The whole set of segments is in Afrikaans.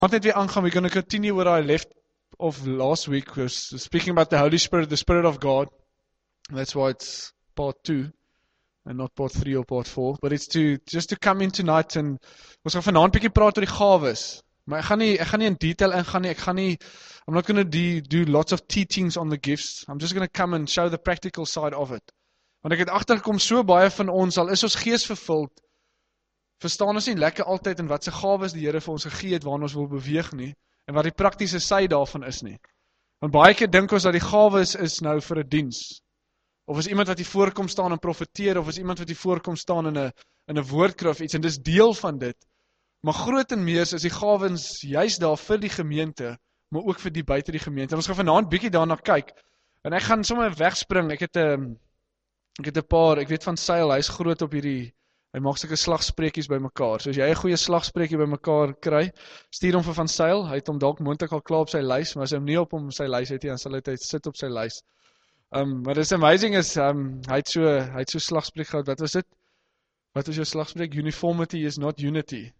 Net weer aangaan, we're going to continue where I left off last week, was speaking about the Holy Spirit, the Spirit of God. That's why it's part 2 and not part 3 or part 4, but it's just to come in tonight and ons gaan vanaand bietjie praat oor die gawes. Maar ek gaan nie in detail ingaan nie. I'm not going to do lots of teachings on the gifts. I'm just going to come and show the practical side of it. Want ek het agtergekom, so baie van ons, al is ons gees vervuld, verstaan ons nie lekker altyd in wat se gawes die Here vir ons gegee het waarna ons wil beweeg nie, en wat die praktiese sy daarvan is nie. Want baie keer dink ons dat die gawes is nou vir 'n diens. Of is iemand wat hier voorkom staan en profeteer, of is iemand wat hier voorkom staan in 'n woordkrif iets, en dis deel van dit. Maar grootenmeers is die gawes juis daar vir die gemeente, maar ook vir die buite die gemeente. En ons gaan vanaand bietjie daarna kyk. En ek gaan sommer wegspring. Ek het 'n paar, ek weet van Seil, hy's groot op hierdie. Hy maak sulke slagspreekies by mekaar. So as jy 'n goeie slagspreekie by mekaar kry, stuur hom vir Van Seil. Hy het hom dalk moontlik al klaar op sy lys, maar as hy hom nie op sy lys het nie, dan sal hy sit op sy lys. Maar dis amazing is hy het so slagspreek gehad. Wat was dit? Wat is jou slagspreek? Uniformity is not unity.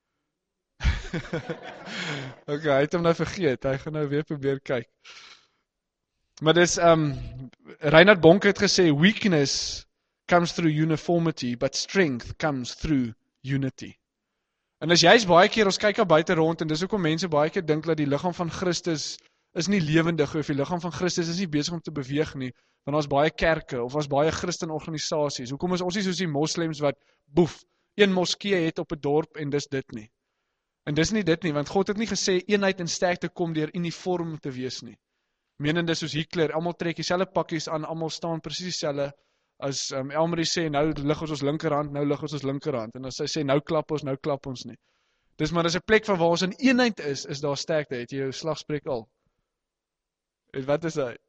Okay, hy het hom nou vergeet. Hy gaan nou weer probeer kyk. Maar dis Reinhard Bonk het gesê weakness comes through uniformity, but strength comes through unity. En as jy's baie keer, ons kyk daar buite rond, en dis hoekom mense baie keer dink dat die liggaam van Christus is nie lewendig, of die liggaam van Christus is nie besig om te beweeg nie, want daar's baie kerke, of daar's baie Christen organisasies. Hoekom is ons nie soos die moslems wat, een moskee het op 'n dorp, en dis dit nie. En dis nie dit nie, want God het nie gesê, eenheid en sterkte kom deur uniform te wees nie. Menende soos Hitler, almal trek dieselfde pakkies aan, almal staan presies dieselfde. As Elmarie sê, nou lig ons linkerhand, nou lig ons linkerhand. En as hy sê, nou klap ons nie. Dis maar, dis 'n plek van waar ons in eenheid is daar sterkte. Het jy jou slagspreek al? Wat is hy?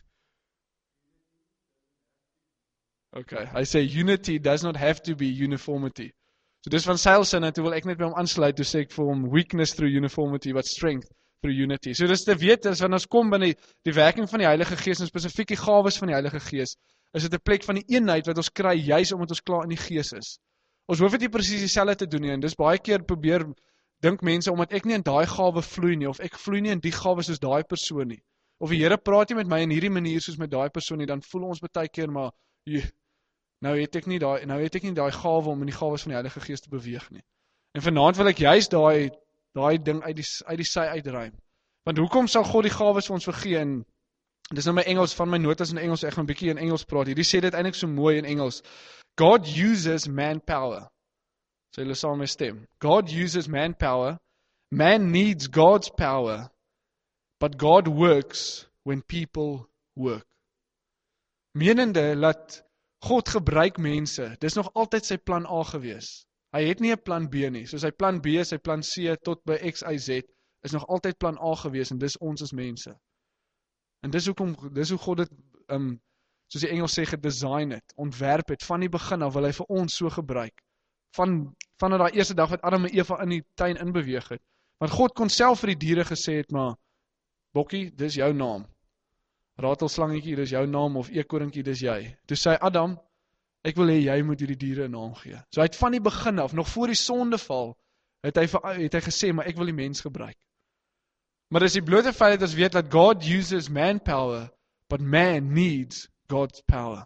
Okay, hy sê, unity does not have to be uniformity. So dis van Seil sin, en toe wil ek net by hom aansluit, toe sê ek vir hom, weakness through uniformity, but strength through unity. So dis te weet, as wanneer ons kom binne die werking van die Heilige Gees, en spesifiek die gawes van die Heilige Gees, is dit 'n plek van die eenheid wat ons kry, juis omdat ons klaar in die Gees is. Ons hoef dit nie presies dieselfde te doen nie, en dis baie keer dink mense, omdat ek nie in daai gawe vloei nie, of ek vloei nie in die gawe soos daai persoon nie, of die Here praat nie met my in hierdie manier soos met daai persoon nie, dan voel ons baie keer, maar, nou het ek nie daai gawe om in die gawes van die Heilige Gees te beweeg nie. En vanaand wil ek juis daai ding uit die sy uitruim. Want hoekom sal God die gawes vir ons vergee? En dis nou my Engels, van my notas in Engels, ek gaan 'n bietjie in Engels praat. Hierdie sê dit eintlik so mooi in Engels. God uses manpower. Sê hulle saam met stem. God uses manpower. Man needs God's power. But God works when people work. Menende dat God gebruik mense. Dis nog altyd sy plan A gewees. Hy het nie 'n plan B nie. So sy plan B, sy plan C tot by X, Y, Z is nog altyd plan A gewees, en dis ons as mense. En dis hoe God dit, soos die Engels sê, gedesign het, ontwerp het, van die begin af wil hy vir ons so gebruik. Van daai eerste dag wat Adam en Eva in die tuin inbeweeg het. Want God kon self vir die diere gesê het, maar, Bokkie, dis jou naam. Ratelslangetjie, dis jou naam, of eekorintjie, dis jy. Toe sê Adam, ek wil hê jy moet hierdie diere 'n naam gee. So hy het van die begin af, nog voor die sondeval, het hy gesê, maar ek wil die mens gebruik. Maar dis die blote feit dat ons weet dat God uses manpower, but man needs God's power.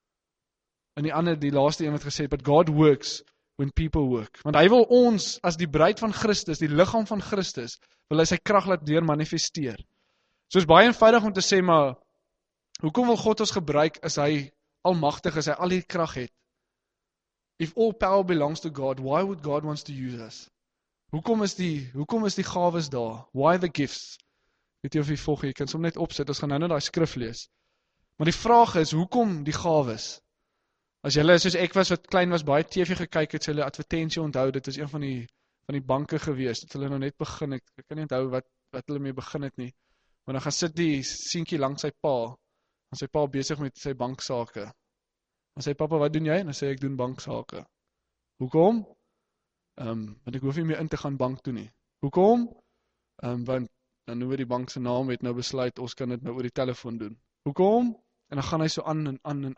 En die laaste een wat gesê, but God works when people work. Want hy wil ons, as die bruid van Christus, die liggaam van Christus, wil hy sy krag laat deur manifesteer. So is baie eenvoudig om te sê, maar, hoekom wil God ons gebruik, as hy almagtig is, hy al die krag het? If all power belongs to God, why would God wants to use us? Hoekom is die gawes daar? Why the gifts? Weet jy of jy volg, jy kan som net opsit, ons gaan nou daai skrif lees. Maar die vraag is, hoekom die gawes? As julle, soos ek was, wat klein was, baie TV gekyk het, hulle advertensie onthou, dit is een van die banke gewees, dat hulle nou net begin, ek kan nie onthou wat hulle mee begin het nie, maar dan gaan sit die seentjie langs sy pa, en sy pa besig met sy banksake. En sy papa, wat doen jy? En dan sê ek doen banksake. Hoekom? Want ek hoef nie meer in te gaan bank toe nie. Hoekom? Want dan noem die bank se naam, het nou besluit, ons kan dit nou oor die telefoon doen. Hoekom? En dan gaan hy so aan.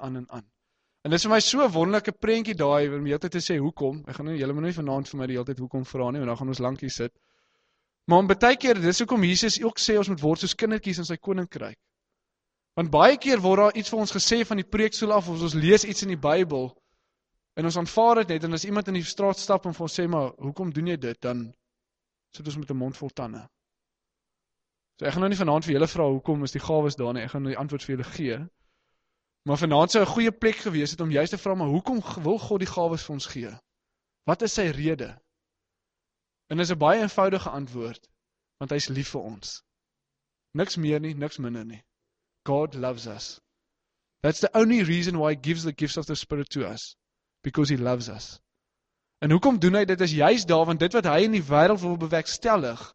En dit is vir my so 'n wonderlike prentjie daai, om die hele tyd te sê, hoekom? Ek gaan julle moet nie vanaand vir my die hele tyd hoekom vra nie, want dan gaan ons lank hier sit. Maar om baie keer, dis hoekom Jesus ook sê ons moet word soos kindertjies in sy koninkryk. Want baie keer word daar iets vir ons gesê van die preekstoel af, of ons lees iets in die Bybel, en ons aanvaar dit net, en as iemand in die straat stap en vir ons sê, maar hoekom doen jy dit, dan sit ons met 'n mond vol tande. So ek gaan nou nie vanaand vir julle vra, hoekom is die gawes daar nie, ek gaan nou die antwoord vir julle gee, maar vanaand sou 'n goeie plek gewees het om juist te vra, maar hoekom wil God die gawes vir ons gee? Wat is sy rede? En dis 'n baie eenvoudige antwoord, want hy is lief vir ons. Niks meer nie, niks minder nie. God loves us. That's the only reason why he gives the gifts of the Spirit to us. Because he loves us. En hoekom doen hy dit is juist daar, want dit wat hy in die wêreld wil bewerkstellig,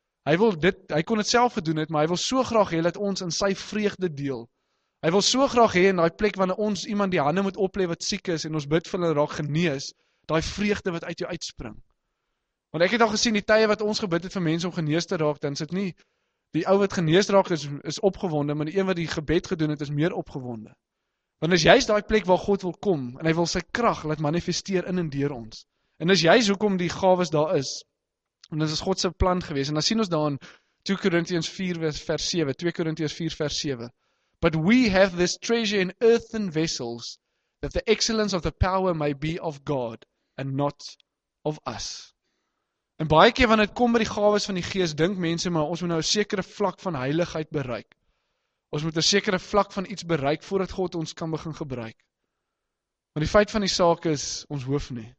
hy kon dit self gedoen het, maar hy wil so graag hê dat ons in sy vreugde deel. Hy wil so graag hê in daai plek wanneer ons iemand die hande moet oplê wat siek is, en ons bid vir hulle raak genees, daai vreugde wat uit jou uitspring. Want ek het al gesien, die tye wat ons gebid het vir mense om genees te raak, dan sit nie, die ou wat genees raak is opgewonde, maar die een wat die gebed gedoen het, is meer opgewonde. Want is juist daai plek waar God wil kom, en hy wil sy krag laat manifesteer in en deur ons. En is juist hoekom die gawes daar is. En dit is God se plan gewees. En dan sien ons daar in 2 Korintiërs 4 vers 7, 2 Korintiërs 4 vers 7. But we have this treasure in earthen vessels, that the excellence of the power may be of God, and not of us. En baie keer wanneer dit kom by die gawes van die Gees, dink mense, maar ons moet nou 'n sekere vlak van heiligheid bereik. Ons moet 'n sekere vlak van iets bereik, voordat God ons kan begin gebruik. Maar die feit van die saak is, ons hoef nie.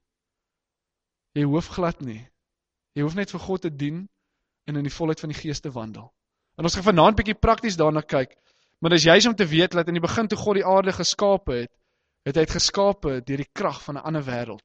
Jy hoef glad nie. Jy hoef net vir God te dien, en in die volheid van die Gees te wandel. En ons gaan vanaand bietjie prakties daarna kyk, maar dis juist om te weet, dat in die begin toe God die aarde geskape het, het hy het geskape deur die krag van 'n ander wêreld.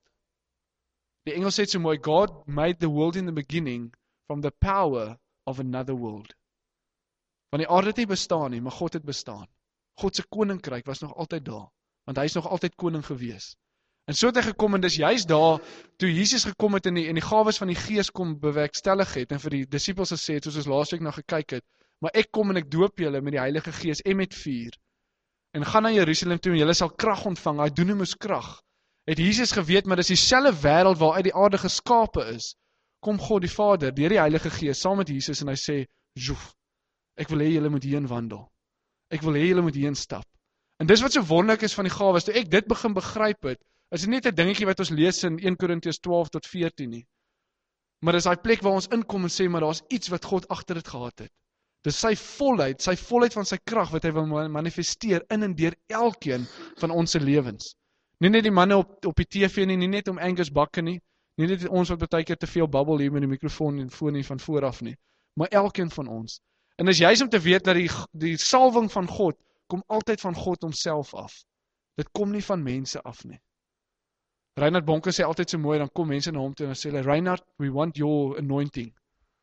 Die Engels sê so mooi, God made the world in the beginning from the power of another world. Want die aarde het nie bestaan nie, maar God het bestaan. God se koninkryk was nog altyd daar, want hy is nog altyd koning gewees. En so het hy gekom, en dis juist daar, toe Jesus gekom het en die gawes van die Gees kom bewerkstellig het, en vir die disippels gesê het, soos ons laasweek na gekyk het, maar ek kom en ek doop julle met die Heilige Gees en met vuur. En gaan na Jerusalem toe, en julle sal krag ontvang, hy dunamis krag. Het Jesus geweet, maar dis dieselfde wêreld waaruit die aarde geskape is, kom God die Vader, deur die Heilige Gees, saam met Jesus, en hy sê, joef, ek wil hê julle moet hierin wandel. Ek wil hê julle moet hierin stap. En dis wat so wonderlik is van die gawes, toe ek dit begin begryp het, is dit net 'n dingetjie wat ons lees in 1 Korintiërs 12 tot 14 nie. Maar dis daai plek waar ons inkom en sê, maar daar's iets wat God agter dit gehad het. Dis sy volheid van sy krag wat hy wil manifesteer in en deur elkeen van ons se lewens. Nie net die manne op die TV nie net om Angus Bakke nie net ons wat baie keer te veel babbel hier met die mikrofoon en foon nie van vooraf nie, maar elkeen van ons. En is juist om te weet dat die salwing van God kom altyd van God homself af. Dit kom nie van mense af nie. Reinhard Bonke sê altyd so mooi, dan kom mense na hom toe en sê hulle, Reinhard, we want your anointing.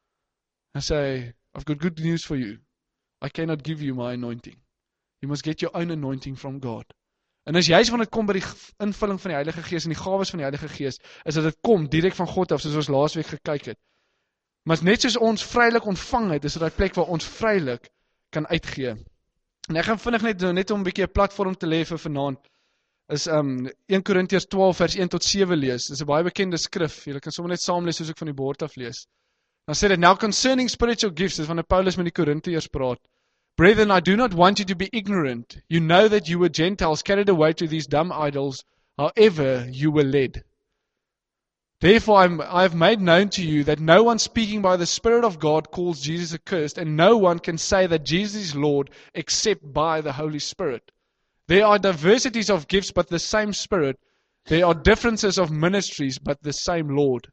En sê, I've got good news for you. I cannot give you my anointing. You must get your own anointing from God. En as juist wanneer dit kom by die invulling van die Heilige Gees en die gawes van die Heilige Gees, is dat dit kom direk van God af, soos ons laasweek gekyk het. Maar net soos ons vrylik ontvang het, is dit 'n plek waar ons vrylik kan uitgee. En ek gaan vinnig net om 'n bietjie 'n platform te lê vir vanaand, is 1 Korintiërs 12 vers 1 tot 7 lees. Dis 'n baie bekende skrif. Julle kan sommer net saam lees soos ek van die bord af lees. Dan sê dit, now concerning spiritual gifts, dis wanneer Paulus met die Korintiërs praat. Brethren, I do not want you to be ignorant. You know that you were Gentiles carried away to these dumb idols, however you were led. Therefore I have made known to you that no one speaking by the Spirit of God calls Jesus accursed, and no one can say that Jesus is Lord except by the Holy Spirit. There are diversities of gifts, but the same Spirit. There are differences of ministries, but the same Lord.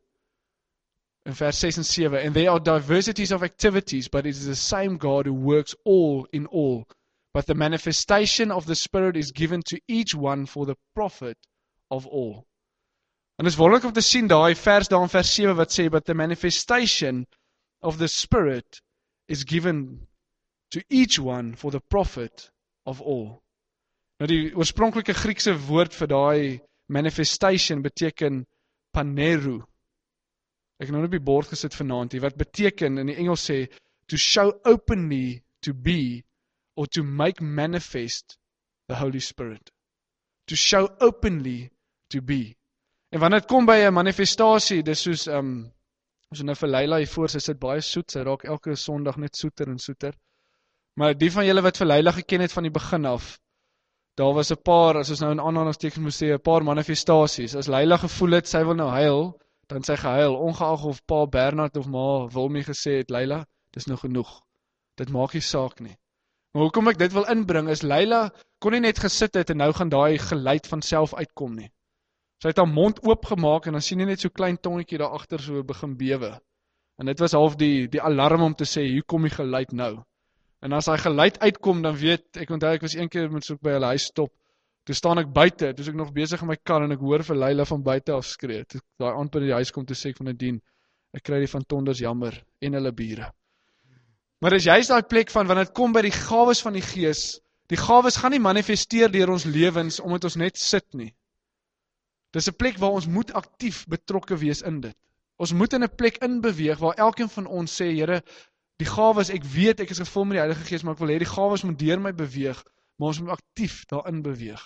In vers 6 and 7, and there are diversities of activities, but it is the same God who works all in all. But the manifestation of the Spirit is given to each one for the profit of all. En is wonderlik om te sien daai vers daar in vers 7 wat sê, but the manifestation of the Spirit is given to each one for the profit of all. Nou die oorspronklike Griekse woord vir daai manifestation beteken paneru. Ek het nou op die bord gesit vanaand, wat beteken in die Engels sê, to show openly to be, or to make manifest the Holy Spirit. To show openly to be. En wanneer dit kom by 'n manifestasie, dis soos As jy nou vir Leila hier voor, sy sit baie soet, sy raak elke Sondag net soeter en soeter. Maar die van julle wat vir Leila geken het van die begin af, daar was 'n paar, as ons nou in aanhalingstekens moet sê, 'n paar manifestasies. As Leila gevoel het, sy wil nou huil, dan sy gehuil, ongeag of pa Bernard of ma Wilmie gesê het, Leila, dis nou genoeg. Dit maak nie saak nie. Maar hoekom ek dit wil inbring, is Leila kon nie net gesit het en nou gaan daai geluid van self uitkom nie. Sy het haar mond oopgemaak en dan sien jy net so klein tongetjie daar agter so begin bewe. En dit was half die alarm om te sê, hier kom die geluid nou. En as hy geluid uitkom, dan weet, ek onthou ek was een keer met so by hulle huis stop, toe staan ek buite, toe is ek nog besig in my kar en ek hoor vir Leila van buite af skree. Toe daai aand by die huis kom, toe sê ek van Nadine, ek kry die van Tonders jammer en hulle bure. Maar dis juist daai plek van wanneer dit kom by die gawes van die Gees, die gawes gaan nie manifesteer deur ons lewens omdat ons net sit nie. Dis 'n plek waar ons moet aktief betrokke wees in dit. Ons moet in 'n plek inbeweeg waar elkeen van ons sê, Here, die gawes, ek weet ek is gevul met die Heilige Gees, maar ek wil hê die gawes moet deur my beweeg, maar ons moet aktief daarin beweeg.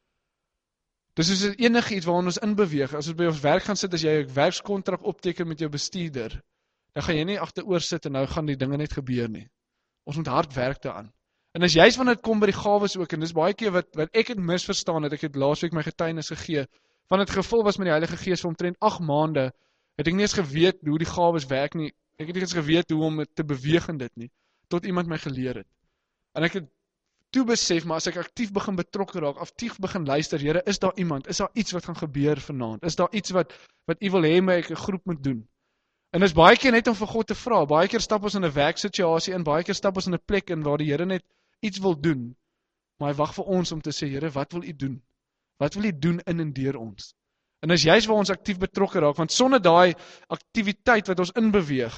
Dis soos enige iets waarin ons inbeweeg. As ons by ons werk gaan sit, as jy 'n werkskontrak opteken met jou bestuurder, dan gaan jy nie agteroor sit en nou gaan die dinge net gebeur nie. Ons moet hard werk daaraan. En as juist wanneer dit kom by die gawes ook, en dis baie keer wat ek het misverstaan het, ek het laasweek my getuienis gegee, van het gevul was met die Heilige Gees vir omtrent 8 maande, het ek nie eens geweet hoe die gawes werk nie, ek het nie eens geweet hoe om te beweeg in dit nie, tot iemand my geleer het. En ek het toe besef, maar as ek aktief begin betrokke raak, aktief begin luister, Here, is daar iemand, is daar iets wat gaan gebeur vanaand, is daar iets wat U wil hê my ek 'n groep moet doen. En is baie keer net om vir God te vra, baie keer stap ons in 'n werksituasie in, baie keer stap ons in 'n plek in waar die Here net iets wil doen, maar hy wag vir ons om te sê, Here, wat wil U doen? Wat wil U doen in en deur ons? En is juist waar ons aktief betrokke raak, want sonder daai aktiwiteit wat ons inbeweeg,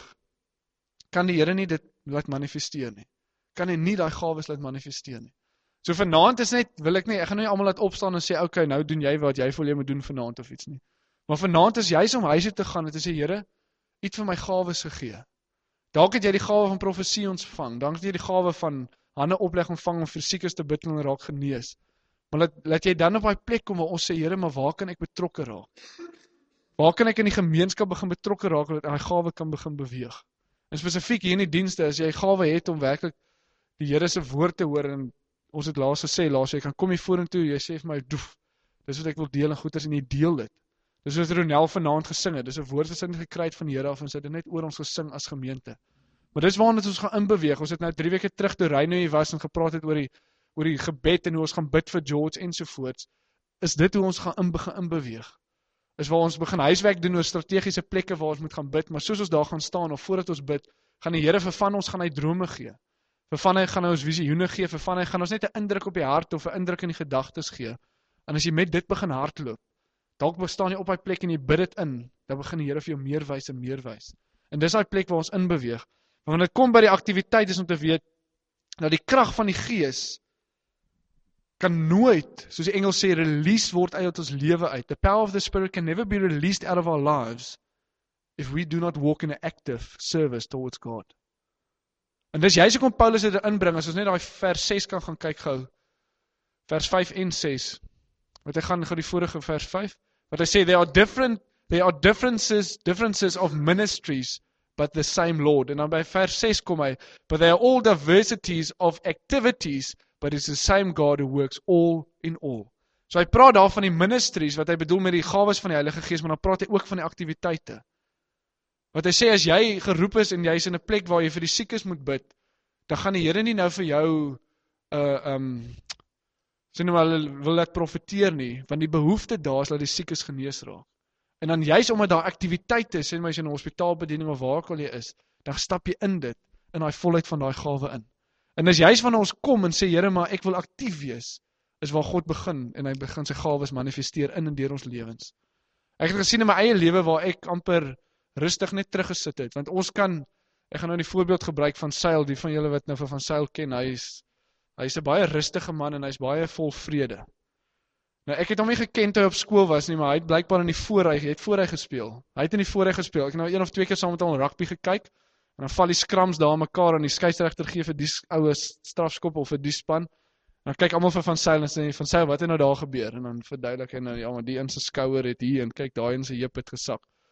kan die Here nie dit laat manifesteer nie. Kan hy nie daai gawes laat manifesteer nie. So vanaand is net, ek gaan nie almal laat opstaan en sê, okay, nou doen jy wat jy voel jy moet doen vanaand of iets nie. Maar vanaand is juist om huis toe te gaan en te sê, Here, U het vir my gawes gegee. Dalk het jy die gawe van profesie ontvang, dalk het jy die gawe van hande opleg ontvang om vir siekes te bid en raak genees. Maar laat jy dan op daai plek kom waar ons sê, Here, maar waar kan ek betrokke raak? Waar kan ek in die gemeenskap begin betrokke raak, dat daai gawe kan begin beweeg? En spesifiek hier in die dienste, as jy gawe het om werklik die Here se woord te hoor, en ons het laas gesê, jy kan kom hier vorentoe, jy sê vir my, doef, dis wat ek wil deel en goeders, en jy deel dit. Dis wat Ronel vanaand gesing het, dis 'n woord wat sy net gekry het van die Here af, en sy het dit net oor ons gesing as gemeente. Maar dis waarna ons gaan inbeweeg. Ons het nou 3 weke terug toe Reino hier was en gepraat het oor die gebed en hoe ons gaan bid vir George ensovoorts. Is dit hoe ons gaan begin inbeweeg? Is waar ons begin huiswerk doen oor strategiese plekke waar ons moet gaan bid, maar soos ons daar gaan staan of voordat ons bid, gaan die Here vir van ons gaan hy drome gee. Vir van hy gaan hy ons visioene gee, vir van hy gaan ons net 'n indruk op die hart of 'n indruk in die gedagtes gee. En as jy met dit begin hardloop, dalk bestaan jy op daai plek en jy bid dit in, dan begin die Here vir jou meer wys en meer wys. En dis daai plek waar ons inbeweeg. Maar wanneer dit kom by die aktiwiteit is om te weet dat die krag van die Gees kan nooit, soos die Engels sê, release word uit ons lewe uit. The power of the Spirit can never be released out of our lives if we do not walk in an active service towards God. En dis juist hoekom Paulus dit inbring, as ons net daai vers 6 kan gaan kyk gou. Vers 5 en 6. Want hy gaan gou die vorige vers 5. Wat hy sê, there are differences of ministries, but the same Lord. En dan by vers 6 kom hy, but there are all diversities of activities, but it's the same God who works all in all. So hy praat daar van die ministries, wat hy bedoel met die gawes van die Heilige Gees, maar dan praat hy ook van die aktiwiteite. Wat hy sê, as jy geroep is en jy is in 'n plek waar jy vir die siekes moet bid, dan gaan die Here nie nou vir jou sê nou maar wil laat profeteer nie, want die behoefte daar is dat die siekes genees raak. En dan juist omdat daar aktiwiteite is, sê my as jy in 'n hospitaalbediening of waar ook al jy is, dan stap jy in dit, in daai volheid van daai gawe in. En as juist wanneer ons kom en sê, Here, maar ek wil aktief wees, is waar God begin, en hy begin sy gawes manifesteer in en deur ons lewens. Ek het gesien in my eie lewe waar ek amper rustig net teruggesit het, want ons kan, ek gaan nou die voorbeeld gebruik van Seil, die van julle wat nou van Seil ken, hy is 'n baie rustige man en hy is baie vol vrede. Nou ek het hom nie geken toe hy op skool was nie, maar hy het blykbaar in die voorry gespeel. Hy het in die voorry gespeel. Ek het nou 1 of 2 keer saam met hom rugby gekyk, en dan val die skrams daar mekaar en die skeieregter gee vir die oue strafskop of vir die span. En dan kyk almal vir Van Sail en sê, Van Sail, wat het nou daar gebeur? En dan verduidelik hy nou, ja, maar die in sy skouer het hier, en kyk, daai in sy heup het gesak.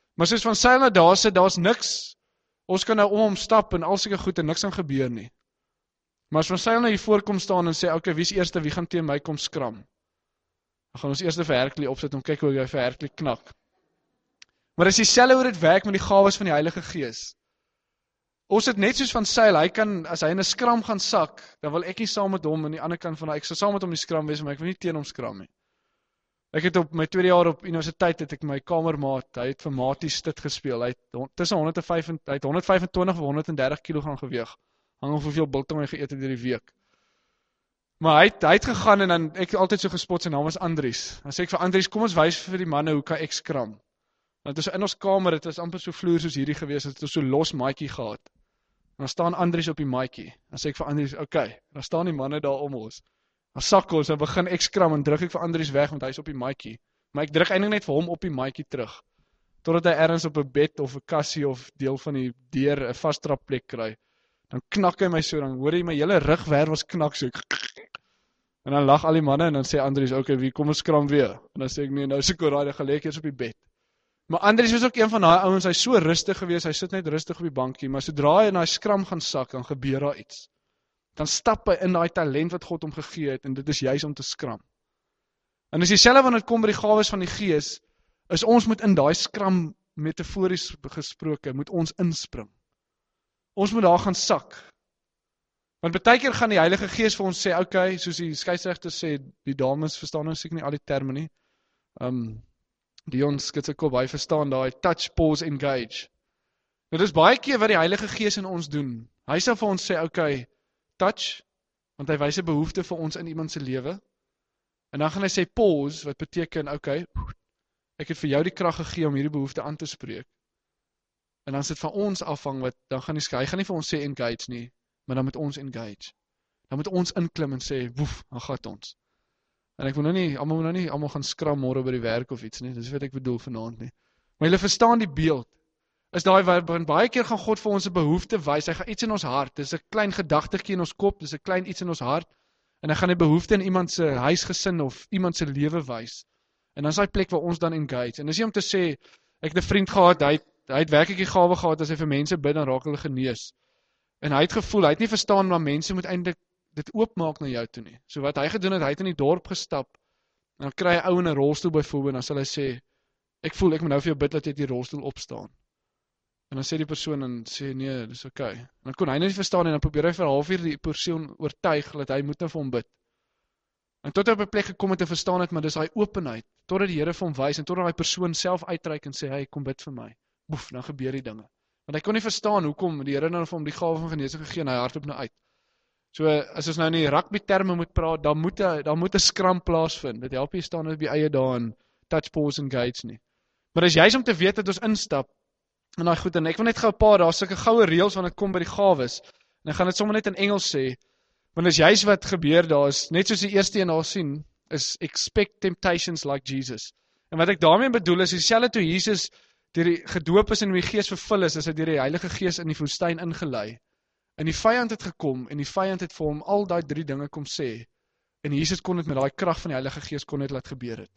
Maar soos van Sail na daar sit, daar's niks. Ons kan nou om hom stap en al sulke goed en niks aan gebeur nie. Maar as van Sail nou hier voorkom staan en sê, okay, wie is eerste, wie gaan teen my kom skram? Dan gaan ons eerste vir Hercules opsit om kyk hoe hy vir Hercules knak. Maar as dieselfde hoe dit werk met die gawes van die Heilige Gees. Ons het net soos van Sail, hy kan, as hy in 'n skram gaan sak, dan wil ek nie saam met hom aan die ander kant van ek sal saam met hom die skram wees, maar ek wil nie teen hom skram nie. Ek het op my tweede jaar op universiteit, het ek my kamermaat, hy het vir Maties dit gespeel, hy het tussen 125 of 130 kg geweeg, hang of hoeveel biltong hy geëet het deur die week. Maar hy het gegaan en dan, ek het altyd so gespot, sy naam was Andries. Dan sê ek vir Andries, kom ons wys vir die manne, hoe kan ek skram? Want dus in ons kamer, het was amper so vloer soos hierdie gewees, het so los maatjie gehad. En dan staan Andries op die maatjie. Dan sê ek vir Andries, okay, dan staan die manne daar om ons. Dan sak ons, dan begin ek skram en druk ek vir Andries weg, want hy is op die maatjie. Maar ek druk eintlik net vir hom op die maatjie terug. Totdat hy ergens op 'n bed of 'n kassie of deel van die deur 'n vasdrapplek kry. Dan knak hy my so, dan hoor jy my hele rugwervels knak so. En dan lag al die manne en dan sê Andries, okay, wie kom ons skram weer? En dan sê ek, nee, nou is ek oral, dan gaan lê ek eers op die bed. Maar Andries was ook een van daai ouens, hy is so rustig gewees, hy sit net rustig op die bankie, maar sodra hy in daai skram gaan sak, dan gebeur daar iets. Dan stap hy in daai talent wat God hom gegee het, en dit is juis om te skram. En as dieselfde wanneer dit kom by die gawes van die Gees, is ons moet in daai skram, metafories gesproke, moet ons inspring. Ons moet daar gaan sak. Want baie keer gaan die Heilige Gees vir ons sê, okay, soos die skeieregter sê, die dames verstaan nou seker nie al die terme nie. Dion skud sy kop, hy verstaan daai touch, pause, engage. Nou dis baie keer wat die Heilige Gees in ons doen. Hy sal vir ons sê, okay, touch, want hy wys 'n behoefte vir ons in iemand se lewe. En dan gaan hy sê pause, wat beteken, okay, ek het vir jou die krag gegee om hierdie behoefte aan te spreek. En dan sit van ons afhang wat, dan gaan hy gaan nie vir ons sê engage nie, maar dan moet ons engage. Dan moet ons inklim en sê, woef, dan gaat ons. En ek wil nou nie, almal gaan skram môre by die werk of iets nie, dis wat ek bedoel vanaand nie. Maar julle verstaan die beeld, is daai waar baie keer gaan God vir ons 'n behoefte wys, hy gaan iets in ons hart, dis 'n klein gedagtetjie in ons kop, dis 'n klein iets in ons hart, en hy gaan 'n behoefte in iemand se huisgesin of iemand se lewe wys. En dan is daai plek waar ons dan engage. En dis nie om te sê, ek het 'n vriend gehad, hy het werklik die gawe gehad, as hy vir mense bid, dan raak hulle genees. En hy het gevoel, hy het nie verstaan, maar mense moet eintlik dit oopmaak na jou toe nie. So wat hy gedoen het, hy het in die dorp gestap, en dan kry hy ou in 'n rolstoel byvoorbeeld, dan sal hy sê, ek voel, ek moet nou vir jou bid, dat jy die rolstoel opstaan. En dan sê die persoon, en sê, nee, dis okay. En dan kon hy nie verstaan, en dan probeer hy vir 'n halfuur die persoon oortuig, dat hy moet nou vir hom bid. En tot hy op 'n plek gekom het en verstaan het, maar dis hy openheid, totdat die Here vir hom wys, en totdat hy persoon self uitreik en sê, hey, kom bid vir my. Boef, dan gebeur die dinge. Want hy kon nie verstaan, hoekom die Here nou vir hom die gawe van genesing gegee, en hy hardloop nou uit. So, as ons nou in die rugby terme moet praat, dan moet 'n skram plaasvind. Dit help jy staan op die eie daar en touch, pause, engage nie. Maar as jy's om te weet dat ons instap, en daai goed, en ek wil net gou 'n paar, daar's sulke goue reëls wanneer dit kom by die gawes, en ek gaan dit sommer net in Engels sê, want as jy's wat gebeur daar is, net soos die eerste een daar sien, is expect temptations like Jesus. En wat ek daarmee bedoel is, dieselfde toe Jesus deur die gedoop is en die Gees vervul is hy deur die Heilige Gees in die woestyn ingelei. En die vyand het gekom, en die vyand het vir hom al daai 3 dinge kom sê, en Jesus kon dit met daai krag van die Heilige Gees kon dit laat gebeur het.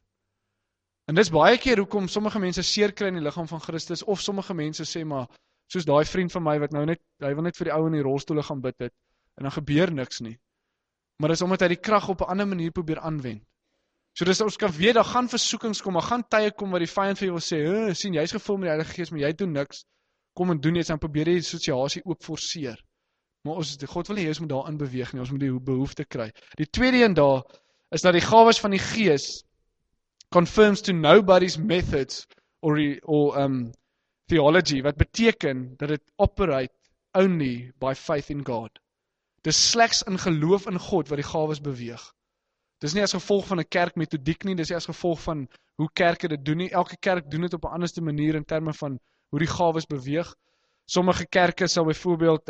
En dis baie keer hoekom sommige mense seer kry in die liggaam van Christus, of sommige mense sê maar, soos daai vriend van my, wat nou net, hy wil net vir die ou in die rolstoele gaan bid het, en dan gebeur niks nie. Maar dis omdat hy die krag op 'n ander manier probeer aanwend. So dis ons kan weet, daar gaan versoekings kom, daar gaan tye kom waar die vyand vir jou wil sê, sien, jy's gevul met die Heilige Gees, maar jy doen niks, kom en doen iets, en probeer die situasie oop forceer. Maar God wil nie hê ons moet daarin beweeg nie, ons moet die behoefte kry. Die tweede een daar, is dat die gawes van die Gees confirms to nobody's methods or theology, wat beteken dat dit operate only by faith in God. Dis slegs in geloof in God wat die gawes beweeg. Dis nie as gevolg van 'n kerkmetodiek nie, dis nie as gevolg van hoe kerke dit doen nie. Elke kerk doen dit op 'n anderste manier in terme van hoe die gawes beweeg. Sommige kerke sal byvoorbeeld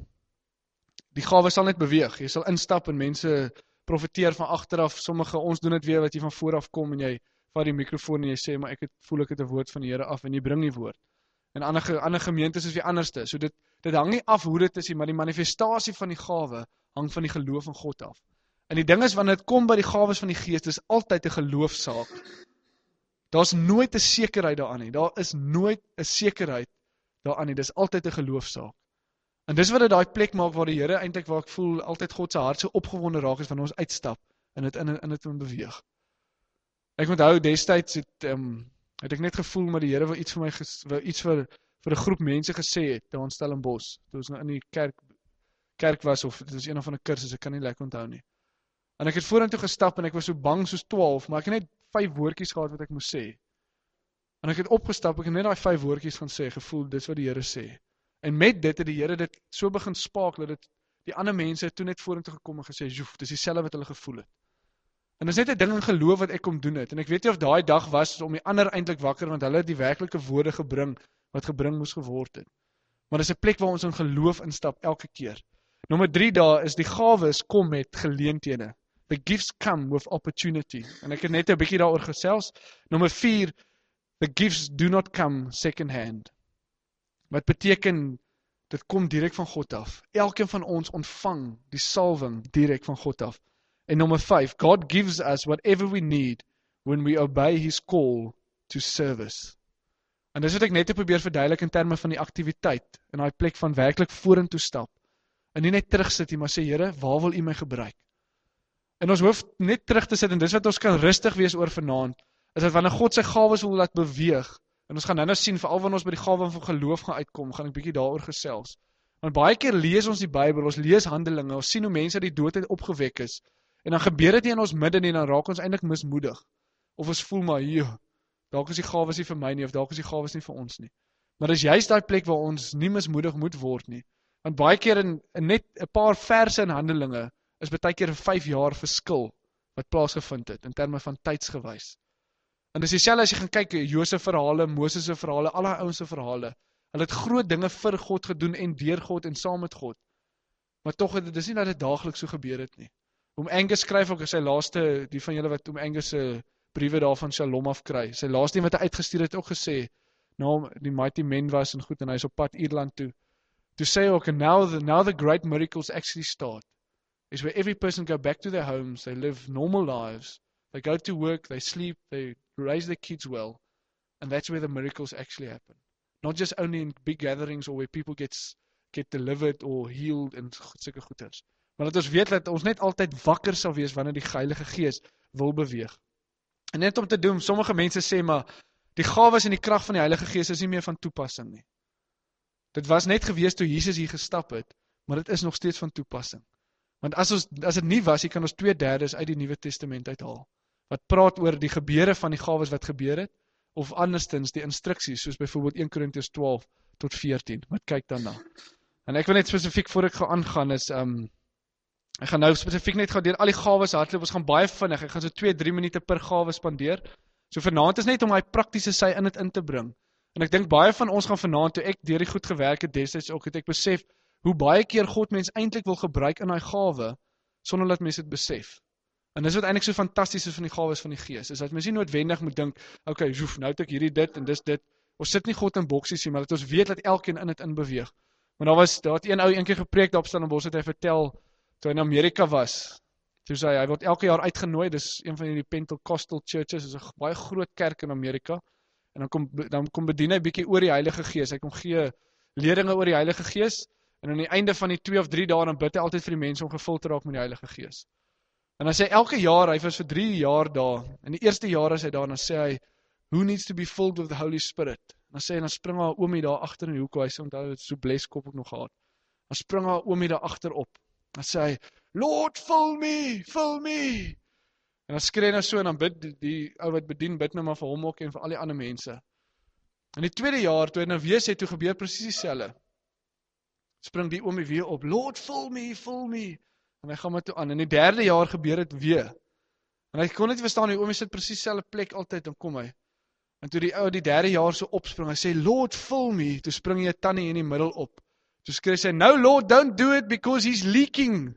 die gawes sal net beweeg. Jy sal instap en mense profeteer van agteraf. Sommige ons doen dit weer wat jy van vooraf kom en jy vat die mikrofoon en jy sê maar ek voel ek het 'n woord van die Here af en jy bring die woord. En ander gemeentes is weer anderste. So dit hang nie af hoe dit is nie, maar die manifestasie van die gawe hang van die geloof in God af. En die ding is, wanneer dit kom by die gawes van die Gees, dis altyd 'n geloofsaak. Daar's nooit 'n sekerheid daaraan nie. Daar is nooit 'n sekerheid daaraan nie. Dis altyd 'n geloofsaak. En dis wat dit daai plek maak waar die Here eintlik waar ek voel altyd God se hart so opgewonde raak is wanneer ons uitstap en dit in dit beweeg. Ek onthou destyds het ek net gevoel maar die Here wil iets vir my wil iets vir 'n groep mense gesê het daar in Stellenbosch. Toe ons nou in die kerk was of dit is een of ander kursus, ek kan nie lekker onthou nie. En ek het vorentoe gestap en ek was so bang soos 12, maar ek het net 5 woordjies gehad wat ek moes sê. En ek het opgestap, ek het net daai 5 woordjies gaan sê, gevoel dis wat die Here sê. En met dit het die Here dit so begin spaak dat dit die ander mense toe net vorentoe gekom en gesê, "Joef, dis dieselfde wat hulle gevoel het." En dis net 'n ding in geloof wat ek kom doen het. En ek weet nie of daai dag was om die ander eintlik wakker want hulle het die werklike woorde gebring wat gebring moes geword het. Maar dis 'n plek waar ons in geloof instap elke keer. Nommer 3 daar is die gawes kom met geleenthede. The gifts come with opportunity. En ek het net 'n bietjie daaroor gesels. Nommer 4, the gifts do not come second hand. Wat beteken dit kom direk van God af. Elkeen van ons ontvang die salwing direk van God af. En nommer 5, God gives us whatever we need when we obey his call to service. En dis wat ek net probeer verduidelik in terme van die aktiwiteit in daai plek van werklik vorentoe stap. En nie net terugsit nie, maar sê Here, waar wil U my gebruik? En ons hoef net terug te sit en dis wat ons kan rustig wees oor vanaand, is dat wanneer God sy gawes wil laat beweeg, en ons gaan nou sien, veral wanneer ons by die gawe van geloof gaan uitkom, gaan ek bietjie daaroor gesels. Want baie keer lees ons die Bybel, ons lees Handelinge, ons sien hoe mense uit die dood uit opgewek is, en dan gebeur dit nie in ons midde nie, dan raak ons eintlik mismoedig. Of ons voel maar, dalk is die gawes nie vir my nie, of dalk is die gawes nie vir ons nie. Maar dis juist daai plek waar ons nie mismoedig moet word nie. Want baie keer in net 'n paar verse in Handelinge, is baie keer 5 jaar verskil, wat plaasgevind het, in terme van tydsgewys. En dis dieselfde as jy gaan kyk, Josef verhale, Moses se verhale, al die ouens se verhale. Hulle het groot dinge vir God gedoen, en deur God, en saam met God. Maar tog, dis nie dat dit daagliks so gebeur het nie. Oom Angus skryf ook, sy laaste, die van julle wat Oom Angus se briewe daar van Shalom afkry, sy laaste een wat hy uitgestuur het, ook gesê, nou die mighty men was, en goed, en hy is op pad Ierland toe, to say, okay, now the great miracles actually start, is where every person go back to their homes, they live normal lives, they go to work, they sleep, they raise their kids well, and that's where the miracles actually happen. Not just only in big gatherings or where people get delivered or healed en sulke goeders. Maar dat ons weet dat ons net altyd wakker sal wees wanneer die Heilige Gees wil beweeg. En net om te doen, sommige mense sê maar, die gawes en die krag van die Heilige Gees is nie meer van toepassing nie. Dit was net gewees toe Jesus hier gestap het, maar dit is nog steeds van toepassing. Want as dit nie was, hier kan ons 2/3 uit die Nuwe Testament uithaal, wat praat oor die gebeure van die gawes wat gebeur het, of anderstens die instruksies, soos byvoorbeeld 1 Korintiërs 12 tot 14, wat kyk daarna. En ek wil net spesifiek voor ek gaan aangaan is, ek gaan nou spesifiek net gaan deur al die gawes hardloop, ons gaan baie vinnig, ek gaan so 2-3 minute per gawe spandeer, so vanaand is net om hy praktiese sy in dit in te bring. En ek dink baie van ons gaan vanaand, toe ek deur die goed gewerk het destyds ook, het ek besef, hoe baie keer God mens eintlik wil gebruik in hy gawe, sonder dat mens dit besef. En dis wat eintlik so fantasties is van die gawes van die Gees, is dat mens nie noodwendig moet dink, okay, nou het ek hierdie dit en dis dit, ons sit nie God in boksies nie, maar dat ons weet dat elkeen in dit inbeweeg. Maar daar het een ou eendag gepreek daar op Stellenbosch, het hy vertel, toe hy in Amerika was, toe sê hy word elke jaar uitgenooi, dis een van die Pentecostal churches, is 'n baie groot kerk in Amerika, en dan kom bedien hy bietjie oor die Heilige Gees, hy kom gee leidinge oor die Heilige Gees, en aan die einde van die 2 of 3 dae, dan bid hy altyd vir die mense om gevul te raak met die Heilige Gees. En dan sê hy elke jaar, hy was vir 3 jaar daar, en die eerste jaar is hy daar, en dan sê hy, who needs to be filled with the Holy Spirit? En dan sê hy, dan spring haar oomie daar agter in die hoek, hy sê, onthou, het so bleskop ook nog gehad, dan spring haar oomie daar agter op, dan sê hy, Lord, fill me, en dan skree hy nou so, en dan bid die ou wat bedien, bid nou maar vir hom ook, en vir al die ander mense. In die tweede jaar, toe hy nou weer sê, toe gebeur presies dieselfde, spring die oomie weer op, Lord, fill me, en hy gaan maar toe aan, en die derde jaar gebeur dit weer, en hy kon net verstaan, die oomie sit presies dieselfde plek altyd, dan kom hy, en toe die ou die derde jaar so opspring, hy sê, Lord, fill me, toe spring hy 'n tannie in die middel op, toe skree sy, no Lord, don't do it, because he's leaking,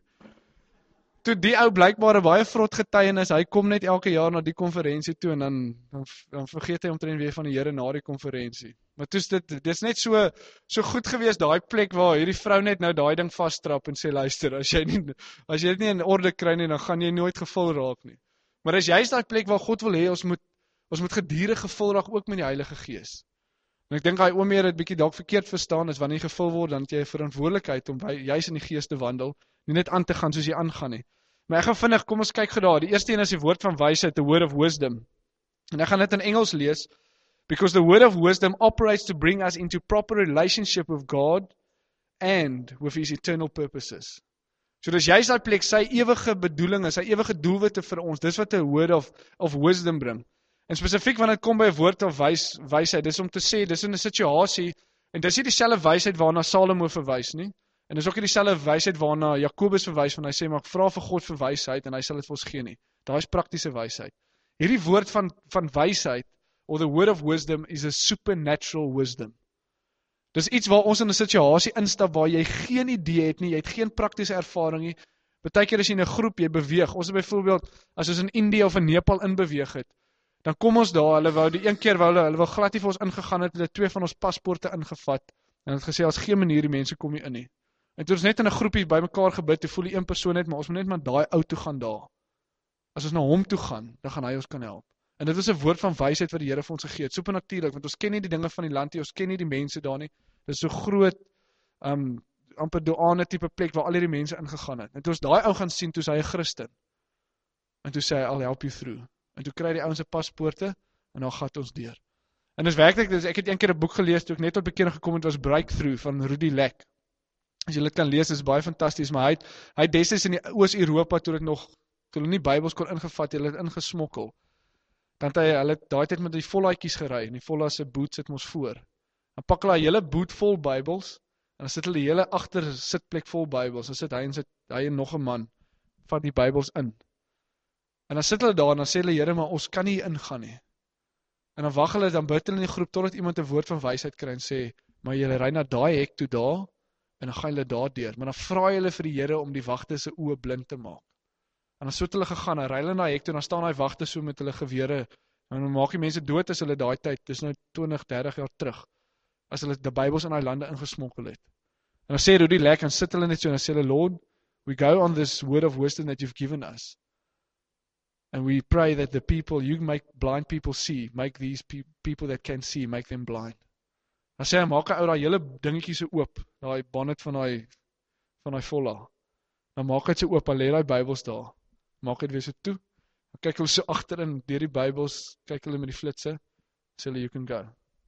toe die ou blykbaar 'n baie vrot getuienis, hy kom net elke jaar na die konferensie toe, en dan vergeet hy omtrent weer van die Here na die konferensie. Maar toes dit is net so goed gewees, daai plek waar hierdie vrou net nou daai ding vasstrap en sê, luister, as jy dit nie in orde kry nie, dan gaan jy nooit gevul raak nie. Maar as juist daai plek waar God wil hê, ons moet Ons moet gedurig gevul raak ook met die Heilige Gees. En ek dink hy oom hier het bietjie dalk verkeerd verstaan, is wanneer jy gevul word, dan het jy 'n verantwoordelikheid om juis in die Gees te wandel, nie net aan te gaan soos jy aangaan nie. Maar ek gaan vinnig, kom ons kyk gou daar. Die eerste een is die woord van wysheid, the word of wisdom. En ek gaan dit in Engels lees, because the word of wisdom operates to bring us into proper relationship with God and with his eternal purposes. So dis juist daai plek, sy ewige bedoelinge, sy ewige doelwitte vir ons, dis wat 'n word of wisdom bring. En spesifiek wanneer dit kom by 'n woord of wysheid, dis om te sê, dis in 'n situasie, en dis nie dieselfde wysheid waarna Salomo verwys nie, en dis ook nie dieselfde wysheid waarna Jakobus verwys, van hy sê, maar ek vra vir God vir wysheid, en hy sal dit vir ons gee nie. Daai is praktiese wysheid. Hierdie woord van wysheid, or the word of wisdom, is a supernatural wisdom. Dis iets waar ons in 'n situasie instap waar jy geen idee het nie, jy het geen praktiese ervaring nie. Partykeer as jy in 'n groep, jy beweeg. Ons het byvoorbeeld, as ons in Indië of in Nepal inbeweeg het, dan kom ons daar, hulle wou die een keer hulle wou glad nie vir ons ingegaan het, hulle 2 van ons paspoorte ingevat, en het gesê, as geen manier die mense kom hier in nie. En toe ons net in 'n groepie by mekaar gebid, toe voel die een persoon net, maar ons moet net maar daai ou toe gaan daar. As ons na hom toe gaan, dan gaan hy ons kan help. En dit is 'n woord van wysheid wat die Here vir ons gegee het, supernatuurlik, want ons ken nie die dinge van die land nie, ons ken nie die mense daar nie. Dit is so groot, amper doane tipe plek waar al hierdie mense ingegaan het. En toe ons daai ou gaan sien, toe is hy 'n Christen. En toe sê hy, I'll help you through. En toe kry die ouens se paspoorte, en dan gat ons deur. En dis werklik, ek het een keer 'n boek gelees, toe ek net tot bekering gekom het, was Breakthrough, van Rudy Leck. As jy dit kan lees, is baie fantasties, maar hy het destyds in die Oos-Europa, toe hulle nie Bybels kon ingevat, hulle het ingesmokkel. Dan het hulle daai tyd met die vollaatjies gery, en die volla se boot sit mos voor. Dan pak hulle 'n hele boot vol Bybels, en dan sit hulle die hele agter sitplek vol Bybels, dan sit hy en nog 'n man, vat die Bybels in. En dan sit hulle daar, en dan sê hulle, Here, maar ons kan nie ingaan nie. En dan wag hulle, dan bid hulle in die groep, totdat iemand 'n woord van wysheid kry, en sê, maar julle ry na daai hek toe daar, en dan gaan julle daar deur. Maar dan vra hulle vir die Here om die wagte se oë blind te maak. En dan so het hulle gegaan, en ry hulle na hek toe, en dan staan daai wagte so met hulle gewere, en dan maak die mense dood as hulle daai tyd, dis nou 20, 30 jaar terug, as hulle die Bybels in daai lande ingesmokkel het. En dan sê Rudy Leck, en sit hulle net so, en dan sê hulle, Lord, we go on this word of wisdom that you've given us, and we pray that the people, you make blind people see, make these people that can see, make them blind. Dan sê hy, maak hy ou daai hele dingetjie so oop, daai bonnet van daai volla, dan maak hy so oop, en lê daai Bybels daar, maak dit weer so toe, dan kyk hulle so agterin, deur die Bybels, kyk hulle met die flitse, sê hulle, you can go.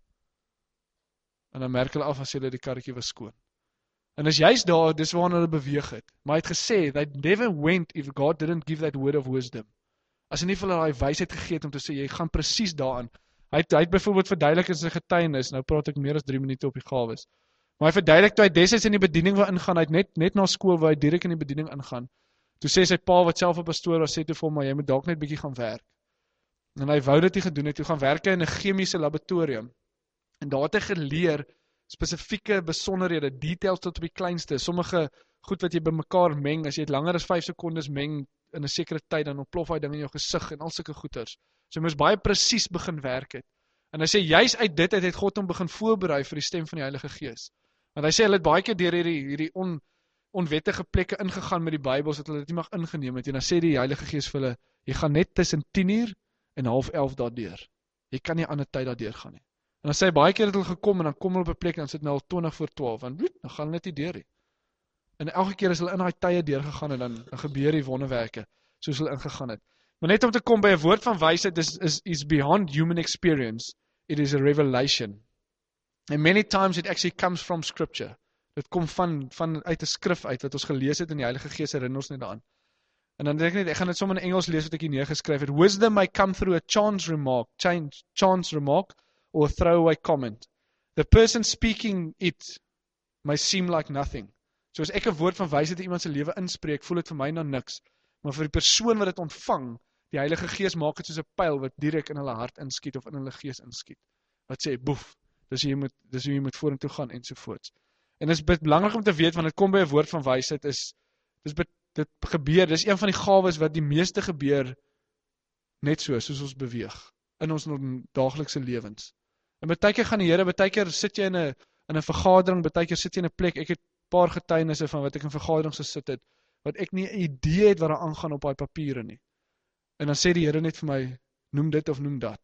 En dan merk hulle af, en sê hulle, die karretjie was skoon. En as juist daar, dis waarna hulle beweeg het. Maar hy het gesê, they never went if God didn't give that word of wisdom. As hy nie vir hulle daai wysheid gegee het om te sê, jy gaan presies daaraan. Hy het byvoorbeeld verduidelik in sy getuienis, nou praat ek meer as 3 minute op die gawes. Maar hy verduidelik toe hy destyds in die bediening wou ingaan, hy het net na skool waar hy direk in die bediening ingaan. Toe sê sy pa wat self 'n pastoor was, sê toe vir hom, maar jy moet dalk net bietjie gaan werk. En hy wou dit nie gedoen het, toe gaan werk hy in 'n chemiese laboratorium. En daar het hy geleer spesifieke besonderhede, details tot op die kleinste, sommige goed wat jy bymekaar meng, as jy dit langer as 5 sekondes meng in 'n sekere tyd, dan ontplof hy ding in jou gesig en al sulke goeters. So hy moes baie presies begin werk het. En hy sê, juis uit dit het God hom begin voorberei vir die stem van die Heilige Gees. Want hy sê, hulle het baie keer deur hierdie onwettige plekke ingegaan met die Bybels, dat hulle dit nie mag ingeneem het, en dan sê die Heilige Gees vir hulle, jy gaan net tussen 10:00 en 10:30 daardeur. Jy kan nie ander tyd daardeur gaan nie. En dan sê hy, baie keer het hulle gekom, en dan kom hulle op 'n plek, en dan sit nou al 20:40, en dan gaan hulle net nie deur nie. En elke keer as hulle in daai tye deurgegaan, en dan gebeur die wonderwerke, soos hulle ingegaan het. Maar net om te kom by 'n woord van wysheid, is beyond human experience, it is a revelation. And many times it actually comes from scripture. Dit kom van uit 'n skrif uit, wat ons gelees het in die Heilige Gees, herinner ons net daaraan. En dan denk ek gaan dit sommer in Engels lees wat ek hier neergeskryf het. Wisdom may come through a chance remark, or a throwaway comment. The person speaking it may seem like nothing. So as ek 'n woord van wysheid in iemand se lewe inspreek, voel dit vir my na niks. Maar vir die persoon wat dit ontvang, die Heilige Gees maak dit soos 'n pyl wat direk in hulle hart inskiet of in hulle gees inskiet. Wat sê, boef, dis hoe jy moet vorentoe gaan ensovoorts. En dit is belangrik om te weet, want dit kom by 'n woord van wysheid, dit gebeur, dis een van die gawes wat die meeste gebeur, net soos ons beweeg, in ons daaglikse lewens. En baie keer gaan die Here, baie keer sit jy in 'n vergadering, baie keer sit jy in 'n plek, ek het 'n paar getuienisse van wat ek in vergaderings gesit het, wat ek nie 'n idee het wat daar aangaan op daai papiere nie. En dan sê die Here net vir my, noem dit of noem dat.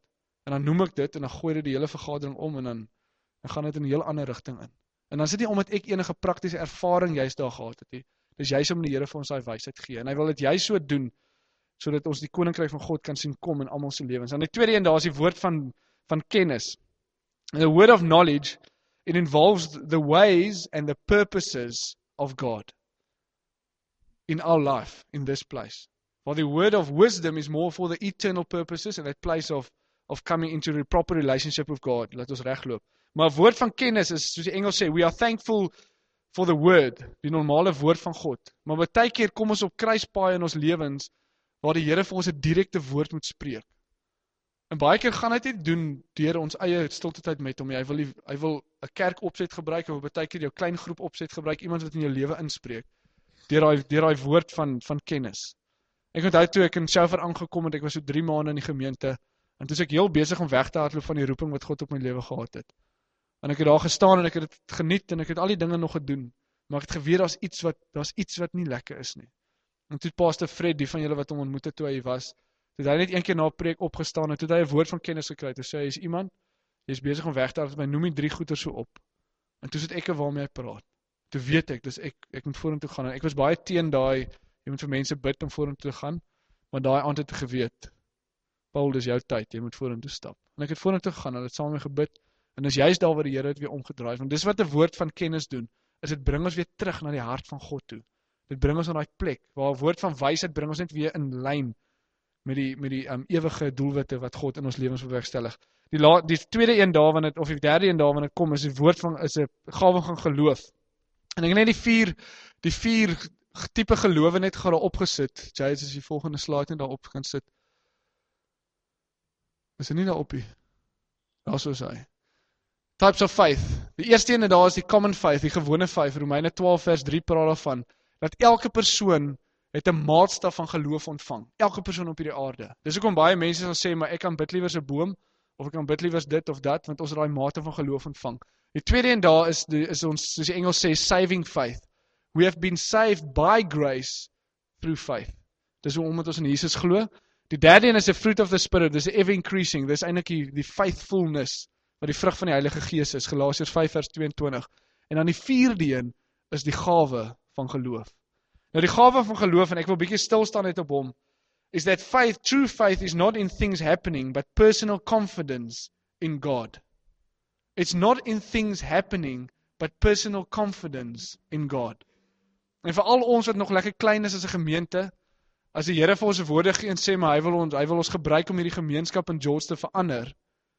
En dan noem ek dit, en dan gooi dit die hele vergadering om, en dan gaan dit in 'n heel ander rigting in. En dan is dit nie omdat ek enige praktiese ervaring juist daar gehad het nie. Dis juist om die Here vir ons daai wysheid gee. En hy wil dit juist so doen, sodat ons die koninkryk van God kan sien kom in almal se lewens. En die tweede een, daar is die woord van kennis. And the word of knowledge, it involves the ways and the purposes of God in our life, in this place. While the word of wisdom is more for the eternal purposes and that place of coming into a proper relationship with God. Laat ons regloop. Maar woord van kennis is, soos die Engels sê, we are thankful for the word, die normale woord van God. Maar baie keer kom ons op kruispaaie in ons lewens, waar die Here vir ons 'n direkte woord moet spreek. En baie keer gaan hy dit doen deur ons eie stilte tyd met hom. Hy wil 'n kerk opset gebruik, hy wil baie keer jou klein groep opset gebruik, iemand wat in jou lewe inspreek, deur daai woord van kennis. Ek onthou toe ek in Shofar aangekom het, ek was so 3 maande in die gemeente, en toe was ek heel besig om weg te hardloop van die roeping wat God op my lewe gehad het. En ek het daar gestaan en ek het dit geniet en ek het al die dinge nog gedoen, maar ek het geweet daar's iets wat nie lekker is nie. En toe Pastor Fred, die van julle wat hom ontmoet het toe hy was, toe hy net een keer na 'n preek opgestaan en toe hy 'n woord van kennis gekry het. Toe sê hy, is iemand, jy is besig om weg te hardloop, noem die 3 goeie so op. En toe sit ek waarmee hy praat. Toe weet ek, dis ek moet vorentoe gaan. En ek was baie teen daai, jy moet vir mense bid om vorentoe te gaan, maar daai aand het ek geweet, Paul, dis jou tyd, jy moet vorentoe stap. En ek het vorentoe gegaan, en het saam met my gebid, en dis juist daar waar die Here het weer omgedraai. Want dis wat 'n woord van kennis doen, is dit bring ons weer terug na die hart van God toe. Dit bring ons na daai plek, waar 'n woord van wysheid bring ons net weer in lyn met die ewige doelwitte wat God in ons lewens bewerkstellig. Die tweede een daar, of die derde een daar, wanneer dit kom, is 'n gawe van geloof. En ek het net die vier tipe gelowe net gaan opgesit. Jay's is die volgende slide net daar op gaan sit. Is dit nie daar op nie? Daar so is hy. Types of faith. Die eerste ene daar is die common faith, die gewone faith. Romeine 12 vers 3 praat daarvan, dat elke persoon het 'n maatstaf van geloof ontvang. Elke persoon op hierdie aarde. Dis hoekom baie mense sal sê, maar ek kan bid liewer 'n boom, of ek kan bid liewer dit of dat, want ons het daai mate van geloof ontvang. Die tweede een daar is ons, soos die Engels sê, saving faith. We have been saved by grace through faith. Dis hoe omdat ons in Jesus glo. Die derde een is the fruit of the Spirit, dis ever increasing, dis eintlik die faithfulness, wat die vrug van die Heilige Gees is, Galasiërs 5 vers 22. En dan die vierde een is die gawe van geloof. Nou die gawe van geloof, en ek wil bietjie stil staan net op hom, is that faith, true faith is not in things happening, but personal confidence in God. It's not in things happening, but personal confidence in God. En vir al ons wat nog lekker klein is as 'n gemeente, as die Here vir ons 'n woorde gee en sê, maar hy wil ons gebruik om hierdie gemeenskap in George te verander,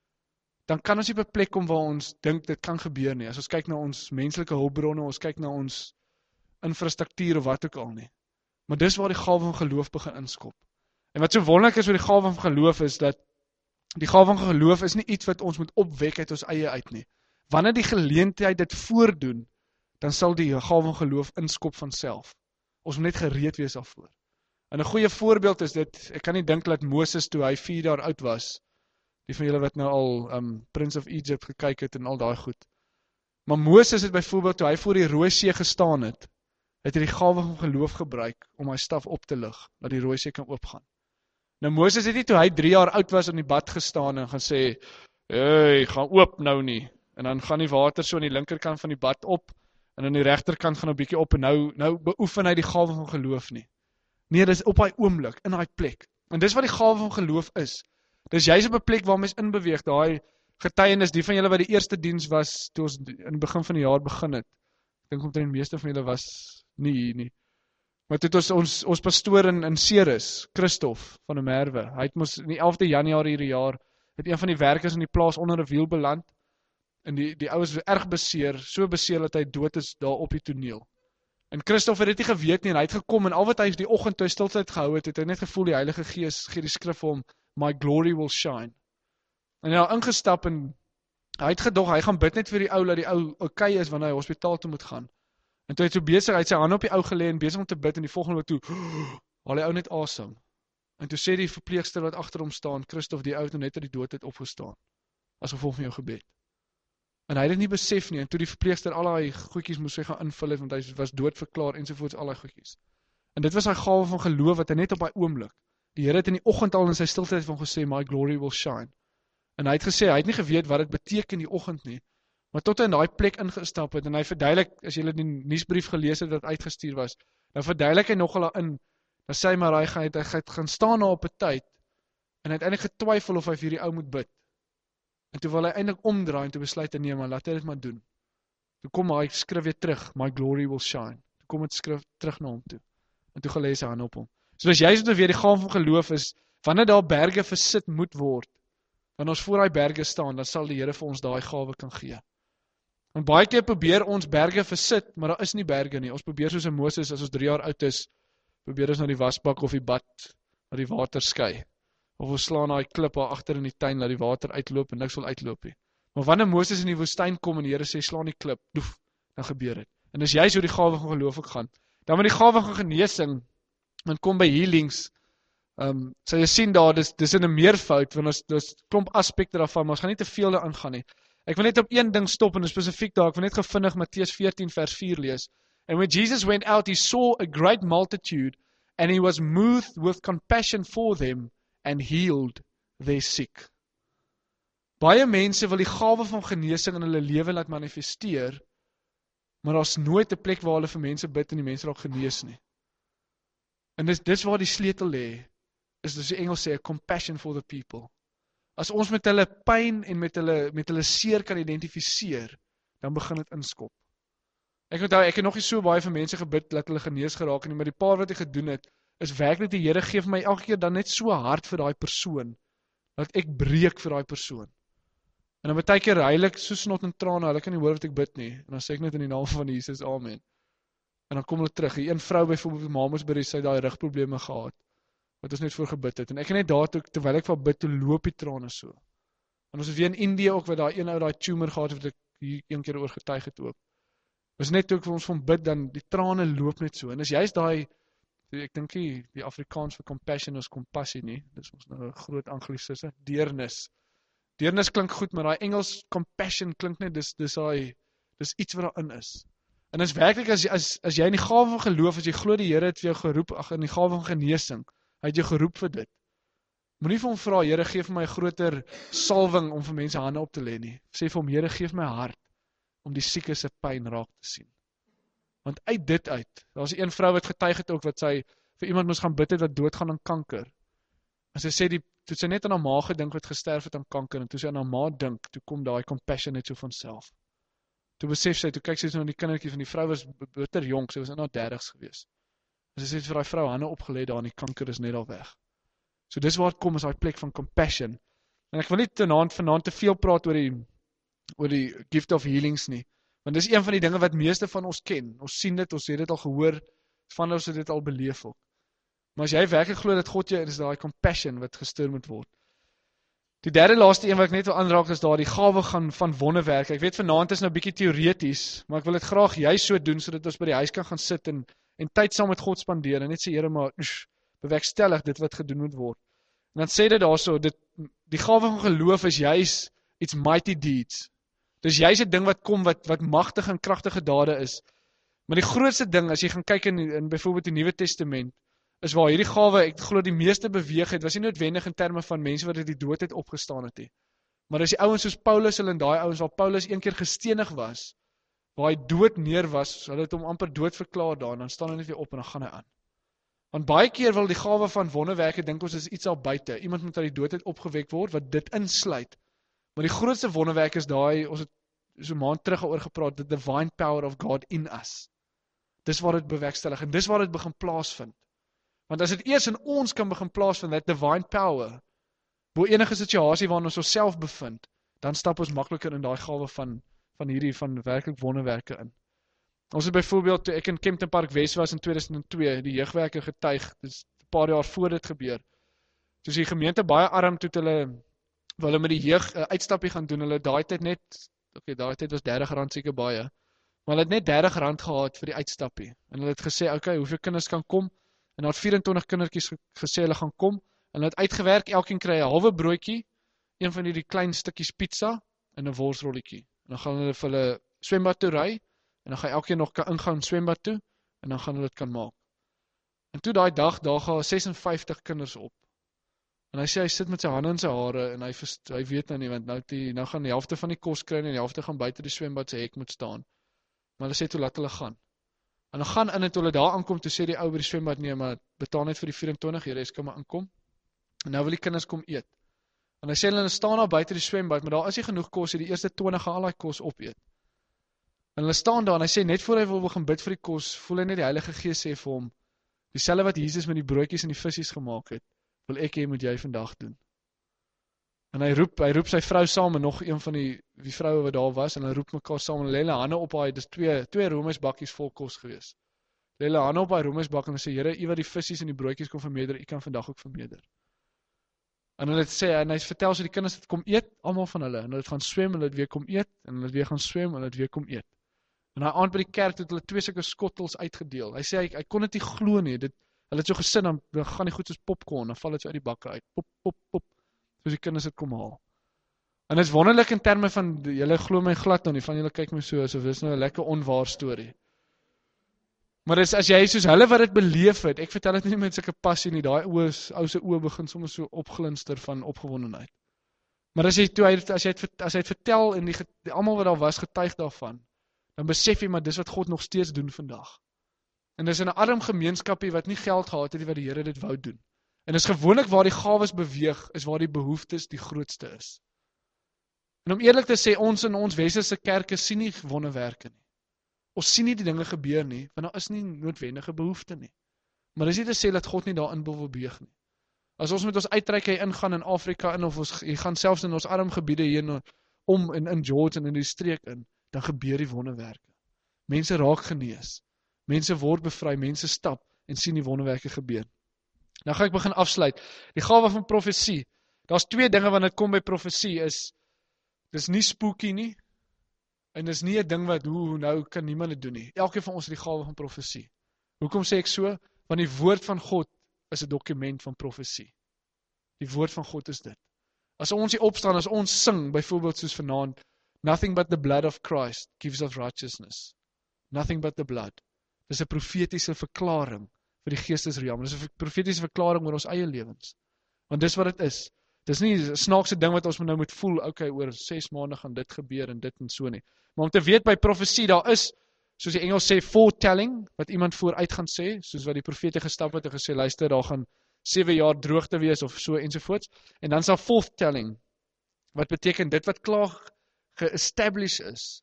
dan kan ons nie op 'n plek kom waar ons dink dit kan gebeur nie. As ons kyk na ons menslike hulpbronne, ons kyk na ons infrastruktuur of wat ook al nie. Maar dis waar die gawe van geloof begin inskop. En wat so wonderlik is oor die gawe van geloof is dat die gawe van geloof is nie iets wat ons moet opwek uit ons eie uit nie. Wanneer die geleentheid dit voordoen, dan sal die gawe van geloof inskop van self. Ons moet net gereed wees daarvoor. En 'n goeie voorbeeld is dit, ek kan nie dink dat Moses toe hy 4 jaar oud was, die van julle wat nou al Prince of Egypt gekyk het en al daai goed. Maar Moses het byvoorbeeld toe hy voor die Rooi See gestaan het hy die gawe van geloof gebruik om hy staf op te lig, dat die Rooi See kan oopgaan. Nou Moses het nie toe hy 3 jaar oud was in die bad gestaan en gaan sê, hey, gaan oop nou nie. En dan gaan die water so aan die linkerkant van die bad op, en aan die regterkant gaan 'n bietjie op, en nou beoefen hy die gawe van geloof nie. Nee, dis op hy oomblik, in daai plek. En dis wat die gawe van geloof is. Dis juist op 'n plek waar mens inbeweeg, daai getuienis, die van julle wat die eerste diens was, toe ons in die begin van die jaar begin het. Ek dink omtrent die meeste van julle was nie hier nie. Maar toe het ons pastoor in Ceres, Christof van der Merwe, hy het mos in die 11de Januarie hierdie jaar, het een van die werkers in die plaas onder 'n wiel beland, en die ouens was erg beseer, so beseer dat hy dood is daar op die toneel. En Christof het dit nie geweet nie, en hy het gekom, en al wat hy die oggend toe hy stiltyd gehou het, het hy net gevoel die Heilige Gees gee die skrif vir hom, my glory will shine. En hy het ingestap, en hy het gedog, hy gaan bid net vir die ou, dat die ou okay is, wanneer hy hospitaal toe moet gaan. En toe het so besig, hy het sy hand op die ou gelê, en besig om te bid, en die volgende toe, haal die ou net asem. En toe sê die verpleegster wat agter hom staan, Christof, die ou het net uit die dood het opgestaan, as gevolg van jou gebed. En hy het dit nie besef nie, en toe die verpleegster al die goedjies moes hy gaan invul het, want hy was doodverklaar, ensovoorts al die goedjies. En dit was sy gawe van geloof, wat hy net op hy oomblik, die Here het in die oggend al in sy stiltyd van gesê, my glory will shine. En hy het gesê, hy het nie geweet wat dit beteken die oggend nie. Maar tot hy in daai plek ingestap het, en hy verduidelik, as jy die nuusbrief gelees het wat uitgestuur was, dan verduidelik hy nogal daarin, dan sê hy maar, hy gaan staan daar op 'n tyd, en hy het eintlik getwyfel of hy vir hierdie ou moet bid. En toe wil hy eintlik omdraai, en toe besluit hy, nee, maar laat hy dit maar doen. Toe kom hy skrif weer terug, my glory will shine. Toe kom het skrif terug na hom toe. En toe gelê sy hand op hom. So as jy so weer die gawe van geloof is, wanneer daar berge versit moet word, wanneer ons voor daai berge staan, dan sal die Here vir ons daai gawe kan gee. En baie keer probeer ons berge versit, maar daar is nie berge nie. Ons probeer soos 'n Moses, as ons 3 jaar oud is, probeer ons na die wasbak of die bad, na die water skei. Of ons slaan daai klip daar agter in die tuin, laat die water uitloop en niks wil uitloop nie. Maar wanneer Moses in die woestyn kom en die Here sê, slaan die klip, doef, dan gebeur dit. En as jy so die gawe van geloof ook gaan, dan met die gawe van genesing, en kom by healings, sal jy sien daar, dis in 'n meervoud, want ons klomp aspekte daarvan, maar ons gaan nie te veel daarin gaan nie. Ek wil net op een ding stop, en spesifiek daar, ek wil net gevindig Matteus 14 vers 4 lees. And when Jesus went out, he saw a great multitude, and he was moved with compassion for them, and healed their sick. Baie mense wil die gawe van genesing in hulle lewe laat manifesteer, maar daar's nooit 'n plek waar hulle vir mense bid en die mense raak genees nie. En dis waar die sleutel lê, is dis die Engels sê, compassion for the people. As ons met hulle pyn en met hulle seer kan identifiseer, dan begin dit inskop. Ek onthou, ek het nog nie so baie vir mense gebid, dat hulle genees geraak nie, maar die paar wat ek gedoen het, is werklik die Here gee vir my elke keer dan net so hard vir daai persoon, dat ek breek vir daai persoon. En dan baie keer huil ek so snot en trane, hulle kan nie hoor wat ek bid nie, en dan sê ek net in die naam van Jesus, amen. En dan kom hulle terug, die een vrou byvoorbeeld, Mamasbury, sy het daai rugprobleme gehad, wat ons net voor gebid het, en ek het net daar, terwyl ek van bid, toe loop die trane so. En ons het weer in Indië ook, wat daai een ou daai tumor gehad, wat ek hier een keer oor getuig het ook. Ons net toe ek vir ons van bid, dan die trane loop net so, en as jy is daai, ek dink die Afrikaans vir compassion is compassie nie, dis ons nou 'n groot anglisisme, deernis. Deernis klink goed, maar daai Engels compassion klink net, dis iets wat daarin is. En is werklik, as jy in die gawe van geloof, as jy glo die Here het vir jou geroep, in die gawe van genesing, hy het jou geroep vir dit. Moenie vir hom vra, Here, gee vir my 'n groter salwing om vir mense hande op te lê nie. Sê vir hom, Here, gee my hart om die siekes se pyn raak te sien. Want uit dit uit, daar's 'n vrou wat getuig het ook, wat sy vir iemand moes gaan bid het wat doodgaan aan kanker. En sy sê, toe sy net aan haar ma gedink wat gesterf het aan kanker, en toe sy aan haar ma dink, toe kom daai compassion net so van self. Toe besef sy, toe kyk sy so na die kindertjie van die vrou, was bitter jonk, sy was in haar 30's gewees. En sy sê vir daai vrou, hande opgelê daar, en die kanker is net al weg. So dis waar het kom, is daai plek van compassion. En ek wil nie vanaand te veel praat oor die gift of healings nie, want dis een van die dinge wat meeste van ons ken. Ons sien dit, ons het dit al gehoor, van ons het dit al beleef ook. Maar as jy werklik glo dat God jou is, daai compassion wat gestuur moet word. Die derde laaste een wat ek net wil aanraak, is daar die gawe van wonderwerke. Ek weet vanaand is nou 'n bietjie teoreties, maar ek wil dit graag jy so doen, sodat ons by die huis kan gaan sit en tyd saam met God spandeer, en net sê, Here, maar bewerkstellig dit wat gedoen moet word. En dan sê dit daarso, die gawe van geloof is juis it's mighty deeds. Dis juis 'n ding wat kom, wat magtig en kragtige dade is. Maar die grootste ding, as jy gaan kyk in byvoorbeeld die Nuwe Testament, is waar hierdie gawe, ek glo die meeste beweeg het, was nie noodwendig in terme van mense wat uit die dood het opgestaan het nie. Maar as die ouens soos Paulus, hulle en daai ouens waar Paulus een keer gestenig was, waar hy dood neer was, hulle het hom amper dood verklaar daar, en dan staan hy net weer op en dan gaan hy aan. Want baie keer wil die gawe van wonderwerke, dink ons is iets al buite, iemand moet uit die dood uit opgewek word, wat dit insluit. Maar die grootste wonderwerk is daai, ons het so 'n maand terug oor gepraat, the divine power of God in us. Dis waar dit bewerkstellig, en dis waar dit begin plaasvind. Want as dit eers in ons kan begin plaasvind, that divine power, bo enige situasie waarin ons osself bevind, dan stap ons makliker in daai gawe van werklik wonderwerke in. Ons het byvoorbeeld, toe ek in Kempton Park West was in 2002, die jeugwerker getuig, dis 'n paar jaar voor dit gebeur. Toe die gemeente baie arm, toe hulle met die jeug uitstappie gaan doen, hulle daai tyd net, daai tyd was R30 seker baie, maar hulle het net R30 gehad vir die uitstappie. En hulle het gesê, hoeveel kinders kan kom? En daar het 24 kindertjies gesê hulle gaan kom, en hulle het uitgewerk, elkeen kry 'n halwe broodjie, een van die klein stukkies pizza, en 'n worsrolletjie. En dan gaan hulle vir hulle swembad toe ry, en dan gaan elkeen nog kan ingaan swembad toe, en dan gaan hulle dit kan maak. En toe daai dag, daar gaan 56 kinders op. En hy sê, hy sit met sy hande in sy hare, en hy weet nou nie, want nou gaan die helfte van die kos kry, en die helfte gaan buite die swembad se hek moet staan. Maar hulle sê toe, laat hulle gaan. En hulle gaan in, en toe hulle daar aankom, toe sê die ou by die swembad, nee, maar betaal net vir die 24, die res kan maar inkom. En nou wil die kinders kom eet. En hy sê, hulle staan daar buite die swembad, maar daar is nie genoeg kos, die eerste 20 gaan al die kos opeet. En hulle staan daar, en hy sê, net voor hy wil begin bid vir die kos, voel hy net die Heilige Gees sê vir hom, dieselfde wat Jesus met die broodjies en die visies gemaak het, wil ek hê moet jy vandag doen. En hy roep sy vrou saam, en nog een van die vroue wat daar was, en hulle roep mekaar saam, en hulle lê hulle hande op haar, dis twee roomysbakkies vol kos gewees. Lê hulle hande op haar roomysbak, en hulle sê, Here, U wat die visies en die broodjies kon vermeerder, U kan vandag ook vermeerder. En hulle sê, en hy vertel so die kinders het kom eet, almal van hulle, en hulle het gaan swem, en hulle het weer kom eet, en hulle het weer gaan swem, en hulle het weer kom eet. En hy aand by die kerk het hulle 2 sulke skottels uitgedeel. Hy sê, hy kon dit nie glo nie, hulle het so gesin, dan gaan die goed soos popcorn, dan val dit so uit die bakke uit, pop, pop, pop, soos die kinders het kom haal. En dit is wonderlik in terme van, julle glo my glad nou nie, van julle kyk my so, asof dit is nou 'n lekker onwaar storie. Maar dis, as jy soos hulle wat dit beleef het, ek vertel dit nie met sulke passie nie, daai ou se oë begin soms so opglinster van opgewondenheid. Maar as hy het vertel, en almal wat daar was getuig daarvan, dan besef jy, maar dis wat God nog steeds doen vandag. En dis in 'n arm gemeenskapie wat nie geld gehad het, wat die Here dit wou doen. En dis gewoonlik waar die gawes beweeg, is waar die behoeftes die grootste is. En om eerlik te sê, ons in ons westerse kerke sien nie wonderwerke nie. Ons sien nie die dinge gebeur nie, want daar is nie noodwendige behoefte nie. Maar dis nie te sê dat God nie daarin wil beweeg nie. As ons met ons uitreik ingaan in Afrika in, of ons gaan selfs in ons arm gebiede hier in George en in die streek in, dan gebeur die wonderwerke. Mense raak genees. Mense word bevry, mense stap en sien die wonderwerke gebeur. Nou gaan ek begin afsluit. Die gawe van profesie. Daar's 2 dinge wanneer dit kom by profesie dis nie spooky nie, en dis nie 'n ding wat, nou kan niemand dit doen nie. Elkeen van ons het die gawe van profesie. Hoekom sê ek so? Want die woord van God is 'n dokument van profesie. Die woord van God is dit. As ons hier opstaan, as ons sing, byvoorbeeld soos vanaand, nothing but the blood of Christ gives us righteousness. Nothing but the blood. Dis 'n profetiese verklaring vir die geestesrealm. Dis 'n profetiese verklaring oor ons eie lewens. Want dis wat dit is. Dis nie 'n snaakse ding wat ons nou moet voel, okay, oor 6 maande gaan dit gebeur en dit en so nie. Maar om te weet by profesie, daar is, soos die Engels sê, foretelling, wat iemand vooruit gaan sê, soos wat die profete gestap het en gesê, luister, daar gaan 7 jaar droogte wees of so ensovoorts. En dan is daar forthtelling, wat beteken dit wat klaar ge-establish is.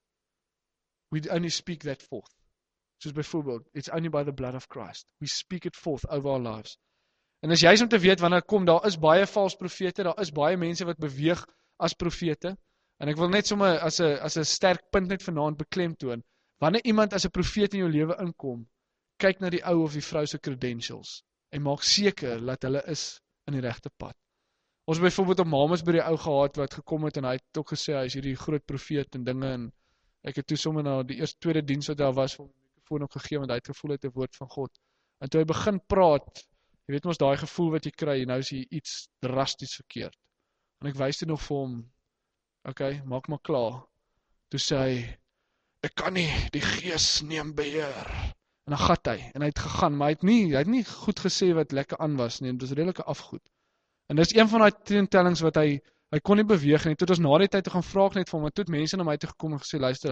We only speak that forth. Soos byvoorbeeld, it's only by the blood of Christ. We speak it forth over our lives. En as juist om te weet, wanneer kom, daar is baie vals profete, daar is baie mense wat beweeg as profete, en ek wil net sommer as 'n sterk punt net vanaand beklemtoon, wanneer iemand as 'n profeet in jou lewe inkom, kyk na die ou of die vrou se credentials, en maak seker dat hulle is in die regte pad. Ons byvoorbeeld op Mamas by die ou gehad, wat gekom het, en hy het ook gesê, hy is hierdie groot profeet en dinge, en ek het toe sommer na die eerste tweede diens wat daar was, vir my mikrofoon opgegee, want hy het gevoel uit 'n woord van God. En toe hy begin praat, jy weet mos daai gevoel wat jy kry, nou is jy iets drasties verkeerd. En ek wys dit nog vir hom, okay, maak maar klaar. Toe sê hy, ek kan nie, die gees neem beheer. En dan gat hy, en hy het gegaan, maar hy het nie goed gesê wat lekker aan was nie, en dit is redelike afgoed. En dis een van die teentellings wat hy kon nie beweeg nie, toe ons na die tyd te gaan vraag net vir hom, en toe het mense na my toe gekom en gesê, luister,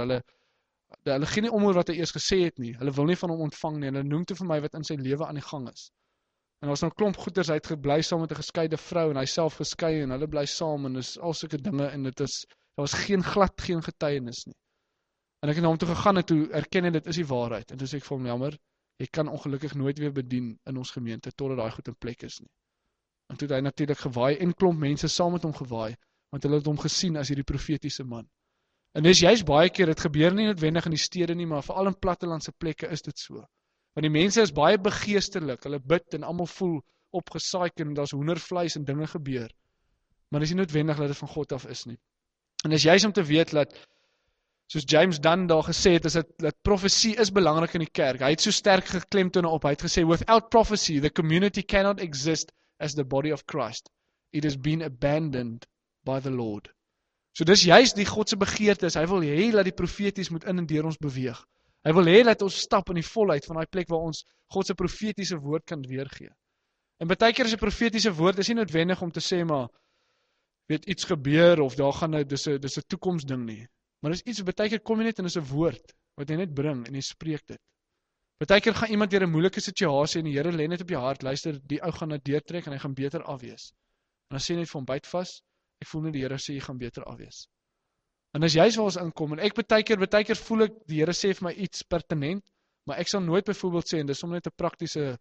hulle gee nie om oor wat hy eers gesê het nie, hulle wil nie van hom ontvang nie, hulle noem toe vir my wat in sy lewe aan die gang is. En ons nou klomp goeders, hy het gebly saam met 'n geskeide vrou, en hy self geskei, en hulle bly saam, en dis al sulke dinge, en daar was geen getuienis nie. En ek het na hom toe gegaan, en toe erken hy, dit is die waarheid, en toe sê ek vir hom, jammer, jy kan ongelukkig nooit weer bedien in ons gemeente, totdat daai goed in plek is nie. En toe het hy natuurlik gewaai, en klomp mense saam met hom gewaai, want hulle het hom gesien as hierdie profetiese man. En dis juist baie keer, dit gebeur nie noodwendig in die stede nie, maar veral in plattelandse plekke is dit so. Want die mense is baie begeesterlik, hulle bid en almal voel opgesaaik en daar's hoendervleis en dinge gebeur. Maar dis nie noodwendig dat dit van God af is nie. En dis juist om te weet dat, soos James Dunn daar gesê het, is dat profesie is belangrik in die kerk. Hy het so sterk geklemtoon op, hy het gesê, without prophecy, the community cannot exist as the body of Christ. It has been abandoned by the Lord. So dis juist die God se begeerte is, hy wil hê dat die profeties moet in en deur ons beweeg. Hy wil hê dat ons stap in die volheid van daai plek waar ons God se profetiese woord kan weergee. En baie keer is 'n profetiese woord is nie noodwendig om te sê maar weet iets gebeur of daar gaan dis 'n toekomsding nie. Maar dis iets baie keer kom jy net en is 'n woord wat jy net bring en jy spreek dit. Baie keer gaan iemand deur 'n moeilike situasie en die Here lê net op jou hart, luister, die ou gaan dit deurtrek en hy gaan beter afwees. En dan sê jy net vir hom byt vas, ek voel net die Here sê jy gaan beter afwees. En as jy's waar ons inkom en ek baie keer voel ek die Here sê vir my iets pertinent, maar ek sal nooit byvoorbeeld sê en dis sommer net 'n praktiese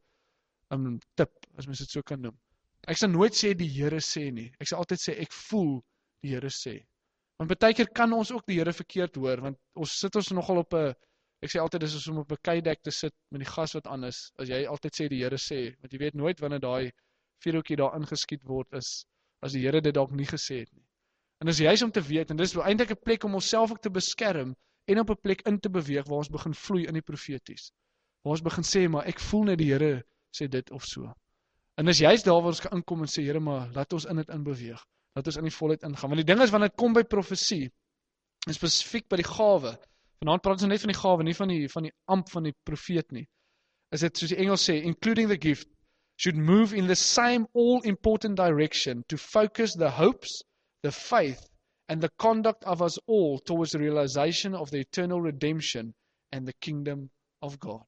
tip as mens dit so kan noem. Ek sal nooit sê die Here sê nie. Ek sal altyd sê ek voel die Here sê. Want baie keer kan ons ook die Here verkeerd hoor, want ons sit ons nogal op 'n ek sê altyd dis om op 'n keidek te sit met die gas wat aan is, as jy altyd sê die Here sê, want jy weet nooit wanneer daai vuurhoutjie daar ingeskiet word is, as die Here dit dalk nie gesê het nie. En dis juist om te weet, en dis eintlik 'n plek om onsself ook te beskerm, en op 'n plek in te beweeg, waar ons begin vloei in die profeties. Waar ons begin sê, maar ek voel net die Here sê dit of so. En dis juist daar waar ons kan inkom en sê, Here, maar laat ons in dit inbeweeg. Laat ons in die volheid ingaan. Want die ding is, wanneer dit kom by profesie, en spesifiek by die gawe, vanaand praat ons net van die gawe, nie van die amp van die profeet nie, is dit soos die Engels sê, including the gift, should move in the same all-important direction to focus the hopes, the faith, and the conduct of us all towards the realization of the eternal redemption and the kingdom of God.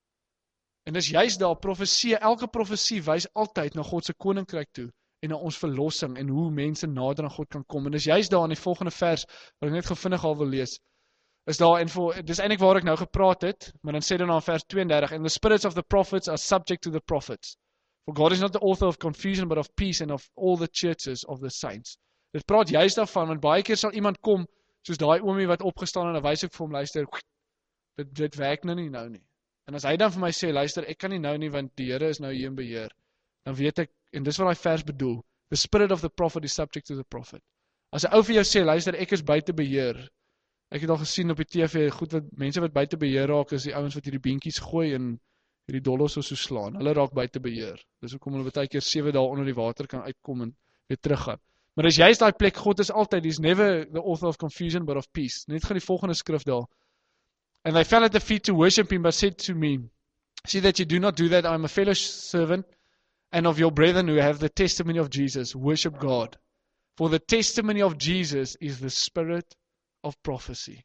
En dis juist daar, elke profesie wys altyd na God se koninkryk toe, en na ons verlossing, en hoe mense nader aan God kan kom. En dis juist daar in die volgende vers, wat ek net gevindig al wil lees, is daar, en dis eintlik waar ek nou gepraat het, maar dan sê dan in vers 32, and the spirits of the prophets are subject to the prophets. For God is not the author of confusion, but of peace and of all the churches of the saints. Dit praat juist daarvan, want baie keer sal iemand kom, soos daai oomie wat opgestaan en dan wys ek vir hom, luister, dit werk nou nie. En as hy dan vir my sê, luister, ek kan nie nou nie, want die Here is nou hier in beheer, dan weet ek, en dis wat daai vers bedoel, the spirit of the prophet is subject to the prophet. As 'n ou vir jou sê, luister, ek is buite beheer, ek het al gesien op die TV, mense wat buite beheer raak, is die ouens wat hierdie beentjies gooi en hierdie dollos so slaan, hulle raak buite beheer. Dis hoekom hulle baie keer 7 dae onder die water kan uitkom en weer teruggaan. Maar as juist daai plek, God is altyd, he's never the author of confusion, but of peace. Net gaan die volgende skrif daar. And they fell at the feet to worship him, but said to me, see that you do not do that, I am a fellow servant, and of your brethren who have the testimony of Jesus, worship God. For the testimony of Jesus is the spirit of prophecy.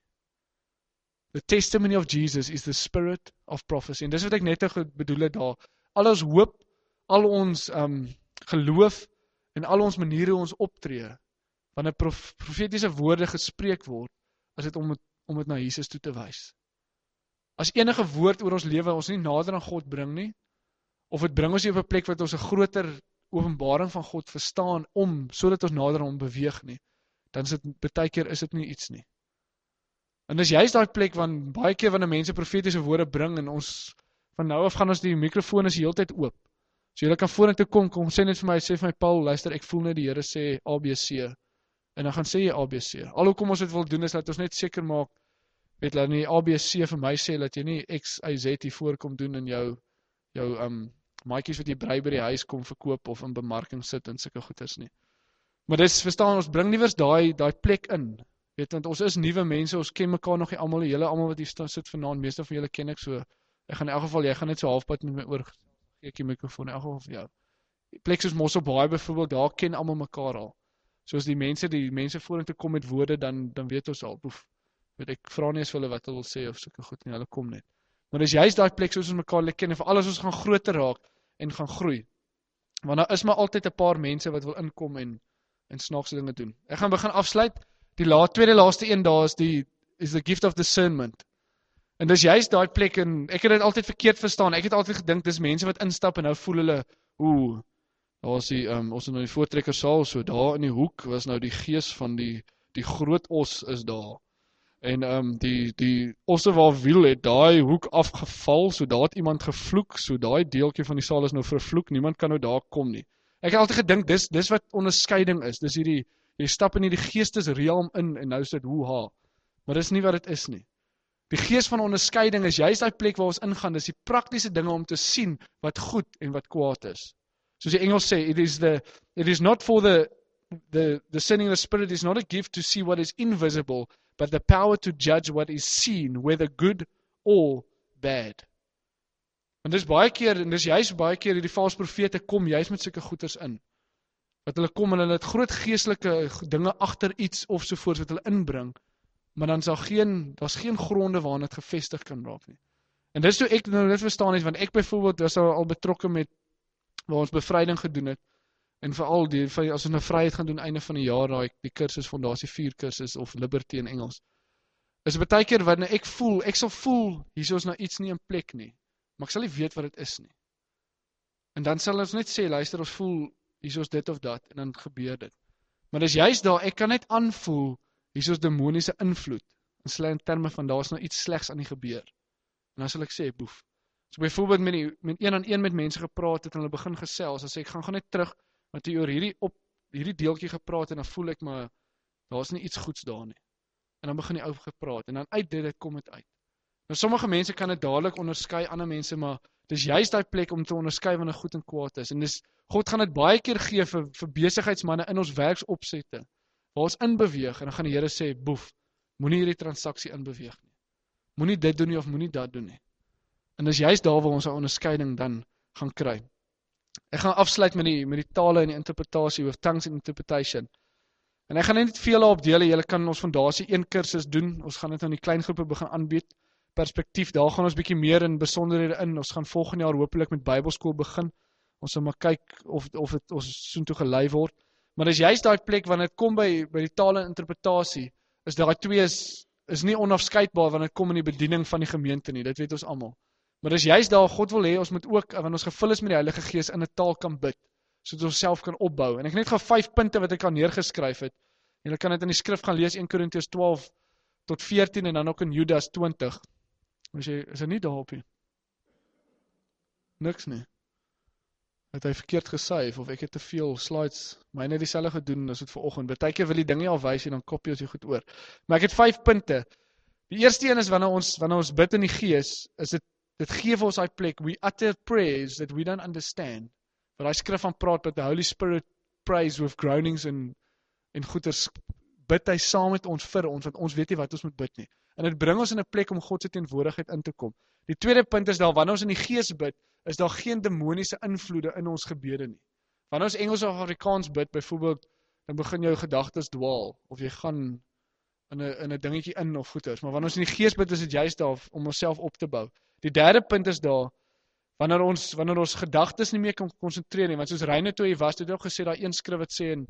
The testimony of Jesus is the spirit of prophecy. En dis wat ek net bedoel het daar. Al ons hoop, al ons geloof, en al ons maniere ons optree, wanneer profetiese woorde gespreek word, is dit om dit na Jesus toe te wys. As enige woord oor ons lewe ons nie nader aan God bring nie, of dit bring ons nie op 'n plek wat ons 'n groter openbaring van God verstaan, sodat ons nader aan hom beweeg nie, dan is dit, baie keer is dit nie iets nie. En dis juist daai plek, want baie keer wanneer mense profetiese woorde bring, en ons, van nou af gaan ons die mikrofoon is die hele tyd oop. So julle kan vorentoe kom sê net vir my, Paul, luister, ek voel net die Here sê ABC, en dan gaan sê jy ABC. Al hoekom ons dit wil doen, is dat ons net seker maak, weet laat nie ABC vir my sê, dat jy nie X, Y, Z hier voorkom doen in jou maatjies wat jy brei by die huis kom verkoop, of in bemarking sit, en sulke goeders nie. Maar dis, verstaan, ons bring liewers daai plek in, weet, want ons is nuwe mense, ons ken mekaar nog nie almal, julle almal wat hier sit vanaand, meeste van julle ken ek so, ek gaan in elk geval, jy gaan net so halfpad met my oor, ek die mikrofoon, in elk geval vir jou. Die plek soos Mossel Baai byvoorbeeld, daar ken almal mekaar al. Soos die mense vorentoe kom met woorde, dan weet ons al, weet ek, vra nie as vir hulle wat hulle wil sê, of sulke goed nie, hulle kom net. Maar dis juist daai plek soos ons mekaar leer ken, en vir alles ons gaan groter raak, en gaan groei. Want daar is maar altyd 'n paar mense wat wil inkom en snaakse dinge doen. Ek gaan begin afsluit, die tweede laaste een daar is the gift of discernment. En dis juist daai plek, en ek het dit altyd verkeerd verstaan, ek het altyd gedink, dis mense wat instap, en nou voel hulle, daar is ons in die voortrekkersaal, so daar in die hoek, was nou die gees van die groot os is daar, en die osse waar wiel het, daai hoek afgeval, so daar het iemand gevloek, so daai deeltjie van die saal is nou vervloek, niemand kan nou daar kom nie. Ek het altyd gedink, dis wat onderskeiding is, dis jy stap in die geestesrealm in, en nou is dit maar dis nie wat dit is nie. Die gees van onderskeiding is juist die plek waar ons ingaan, dis die praktiese dinge om te sien wat goed en wat kwaad is. Soos die Engels sê, it is not for the discerning of the spirit is not a gift to see what is invisible, but the power to judge what is seen, whether good or bad. Want En dis baie keer, en dis juist baie keer hierdie valse profete kom juist met sulke goeters in. Wat hulle kom en hulle het groot geestelike dinge agter iets of sovoorts wat hulle inbring, maar dan is daar's geen gronde waaraan dit gevestig kan raak nie. En dis toe ek nou dit verstaan het, want ek byvoorbeeld was al betrokke met waar ons bevryding gedoen het, en veral as ons nou vryheid gaan doen einde van die jaar, die kursus Fondasie 4 kursus of Liberty in Engels, is baie keer wanneer ek sal voel, hier is nou iets nie in plek nie, maar ek sal nie weet wat dit is nie. En dan sal ons net sê, luister, ons voel, hier is dit of dat, en dan gebeur dit. Maar dis juist daar, ek kan net aanvoel, hier is demoniese invloed, in terme van, daar is nou iets slegs aan die gebeur. En dan sal ek sê, boef. So byvoorbeeld met een aan een met mense gepraat het, en hulle begin gesels, as ek gaan net terug, want jy oor hierdie deeltjie gepraat, en dan voel ek maar, daar is nie iets goeds daar nie. En dan begin die ou gepraat, en dan uit dit kom het uit. Nou sommige mense kan dit dadelik onderskei, ander mense, maar dis juist die plek om te onderskei wanneer goed en kwaad is. En dis, God gaan dit baie keer gee vir besigheidsmanne in ons werksopsette, waar ons inbeweeg, en dan gaan die Here sê, boef, moenie hierdie transaksie inbeweeg nie. Moenie dit doen nie, of moenie dat doen nie. En dis juist daar waar ons 'n onderskeiding dan gaan kry. Ek gaan afsluit met die tale en die interpretasie, of tongues and interpretation. En ek gaan net veel op dele, julle kan ons Fondasie 1 kursus doen, ons gaan dit nou in die klein groepe begin aanbied, perspektief, daar gaan ons bietjie meer in besonderhede in, ons gaan volgende jaar hopelik met Bybelskool begin, ons sal maar kyk of dit ons soontoe gelei word, maar dis juist daai plek, wanneer dit kom by die tale en interpretasie, is daai twee is nie onafskeidbaar, wanneer dit kom in die bediening van die gemeente nie, dit weet ons almal. Maar dis juist daar, God wil hê, ons moet ook, wanneer ons gevul is met die Heilige Gees, in 'n taal kan bid, sodat ons self kan opbou. En ek net gou 5 punte wat ek al neergeskryf het. Julle kan dit in die skrif gaan lees, 1 Korintiërs 12 tot 14 en dan ook in Judas 20. Is hy nie daarop nie? Niks nie. Het hy verkeerd gesave, of ek het te veel slides, myne dieselfde gedoen as dit vanoggend. Baie keer wil die dinge al wys en dan kopie ons dit goed oor. Maar ek het 5 punte. Die eerste een is wanneer ons bid in die Gees, is dit gee vir ons daai plek, we utter prayers that we don't understand. Waar daai skrif van praat, dat the Holy Spirit prays with groanings en goeters, bid hy saam met ons vir ons, want ons weet nie wat ons moet bid nie. En dit bring ons in 'n plek om God se teenwoordigheid in te kom. Die tweede punt is daar, wanneer ons in die Gees bid, is daar geen demoniese invloede in ons gebede nie. Wanneer ons Engels of Afrikaans bid, byvoorbeeld, dan begin jou gedagtes dwaal, of jy gaan in 'n dingetjie in of goeters, maar wanneer ons in die Gees bid, is dit juist daar om onsself op te bou. Die derde punt is daar, wanneer ons gedagtes nie meer kan konsentreer nie, want soos Reine toe hy was, het ook gesê, daar een skrif wat sê,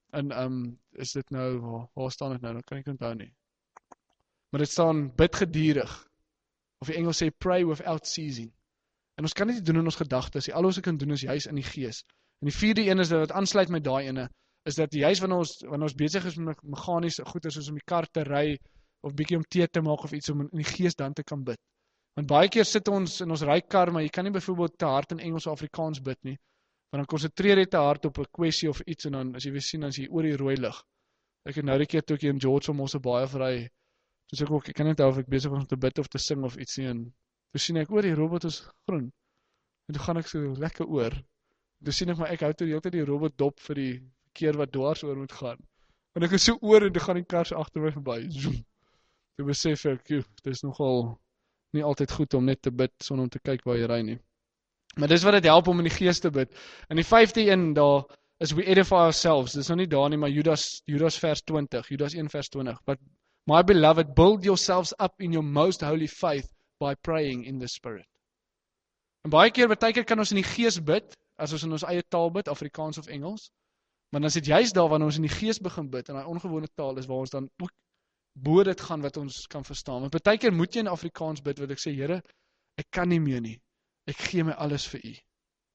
is dit nou, waar staan dit nou, dan kan ek onthou nie. Maar dit staan, bid gedierig, of die Engels sê, pray without ceasing. En ons kan nie doen in ons gedagtes, al ons kan doen is juist in die Gees. En die vierde een is dat wat aansluit met daai ene, is dat juist wanneer ons besig is met meganiese goeder, soos om die kar te ry, of bietjie om tee te maak of iets, om in die Gees dan te kan bid. Want baie keer sit ons in ons rykar, maar jy kan nie byvoorbeeld te hard in Engels of Afrikaans bid nie, want dan konsentreer jy te hard op 'n kwessie of iets, en dan, as jy weer sien, dan is jy oor die rooi lig. Ek het nou die keer toe ek in George van Mosse baie vry, dus ek kan net hou of ek besig was om te bid of te sing of iets nie, en toe sien ek, die robot is groen, en toe gaan ek so lekker oor, toe sien ek, maar ek hou toe die hele tyd die robot dop vir die keer wat dwars oor moet gaan, en ek is so oor, en toe gaan die kar so agter my verby, zoom, toe besef ek, dit is nogal nie altyd goed om net te bid, sonder om te kyk waar jy ry nie. Maar dis wat dit help om in die Gees te bid. En die 5de een daar is we edify ourselves. Dis nou nie daar nie, maar Judas vers 20, Judas 1 vers 20. But my beloved, build yourselves up in your most holy faith by praying in the Spirit. En baie keer kan ons in die Gees bid, as ons in ons eie taal bid, Afrikaans of Engels, maar dan is dit juist daar, wanneer ons in die Gees begin bid, en die ongewone taal is, waar ons dan ook bo dit gaan wat ons kan verstaan. Want baie keer moet jy in Afrikaans bid, wat ek sê, Here, ek kan nie meer nie. Ek gee my alles vir U.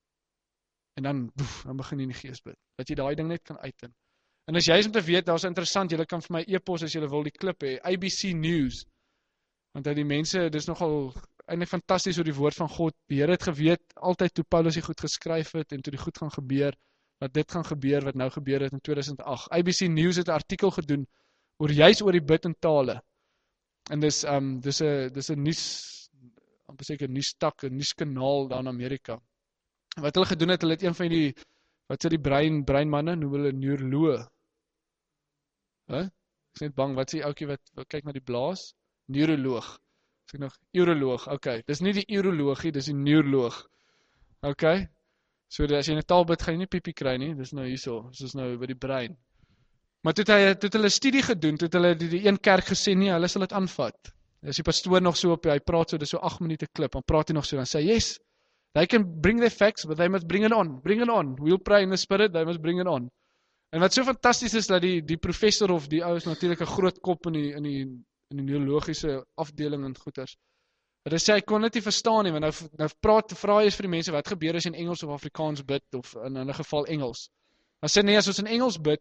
En dan begin jy in die Gees bid. Dat jy daai ding net kan uiten. En as jy is om te weet, daar's interessant, julle kan vir my e-pos as julle wil die klip hê, ABC News. Want dat die mense, dis nogal eintlik fantasties oor die woord van God. Die Here het geweet altyd toe Paulus die goed geskryf het en toe die goed gaan gebeur, dat dit gaan gebeur wat nou gebeur het in 2008. ABC News het 'n artikel gedoen juist oor die bid in tale. En dis 'n nuus, amper seker nuusstak, 'n nuuskanaal daar in Amerika. Wat hulle gedoen het, hulle het een van die wat sê die breinmanne, noem hulle neuroloog. Ek is net bang, wat sê ouetjie wat kyk na die blaas? Neuroloog. Is ek nog uroloog? Okay, dis nie die urologie, dis die neuroloog. Okay? So as jy in 'n taal bid, gaan jy nie piepie kry nie, dis nou hierso, dis nou by die brein. Maar toe het hulle studie gedoen, toe het hulle die een kerk gesê, nee, hulle sal dit aanvat. As die pastoor nog so hy praat so, dis so 8 minute klip, dan praat hy nog so, dan sê, yes, they can bring their facts, but they must bring it on, we'll pray in the spirit, they must bring it on. En wat so fantasties is, dat die professor of die ou is natuurlik 'n groot kop in die neurologiese afdeling en goeters. Hy sê, hy kon dit nie verstaan nie, want nou vra jy vir die mense, wat gebeur as jy in Engels of Afrikaans bid, of in 'n geval Engels. Dan sê, nee, as ons in Engels bid,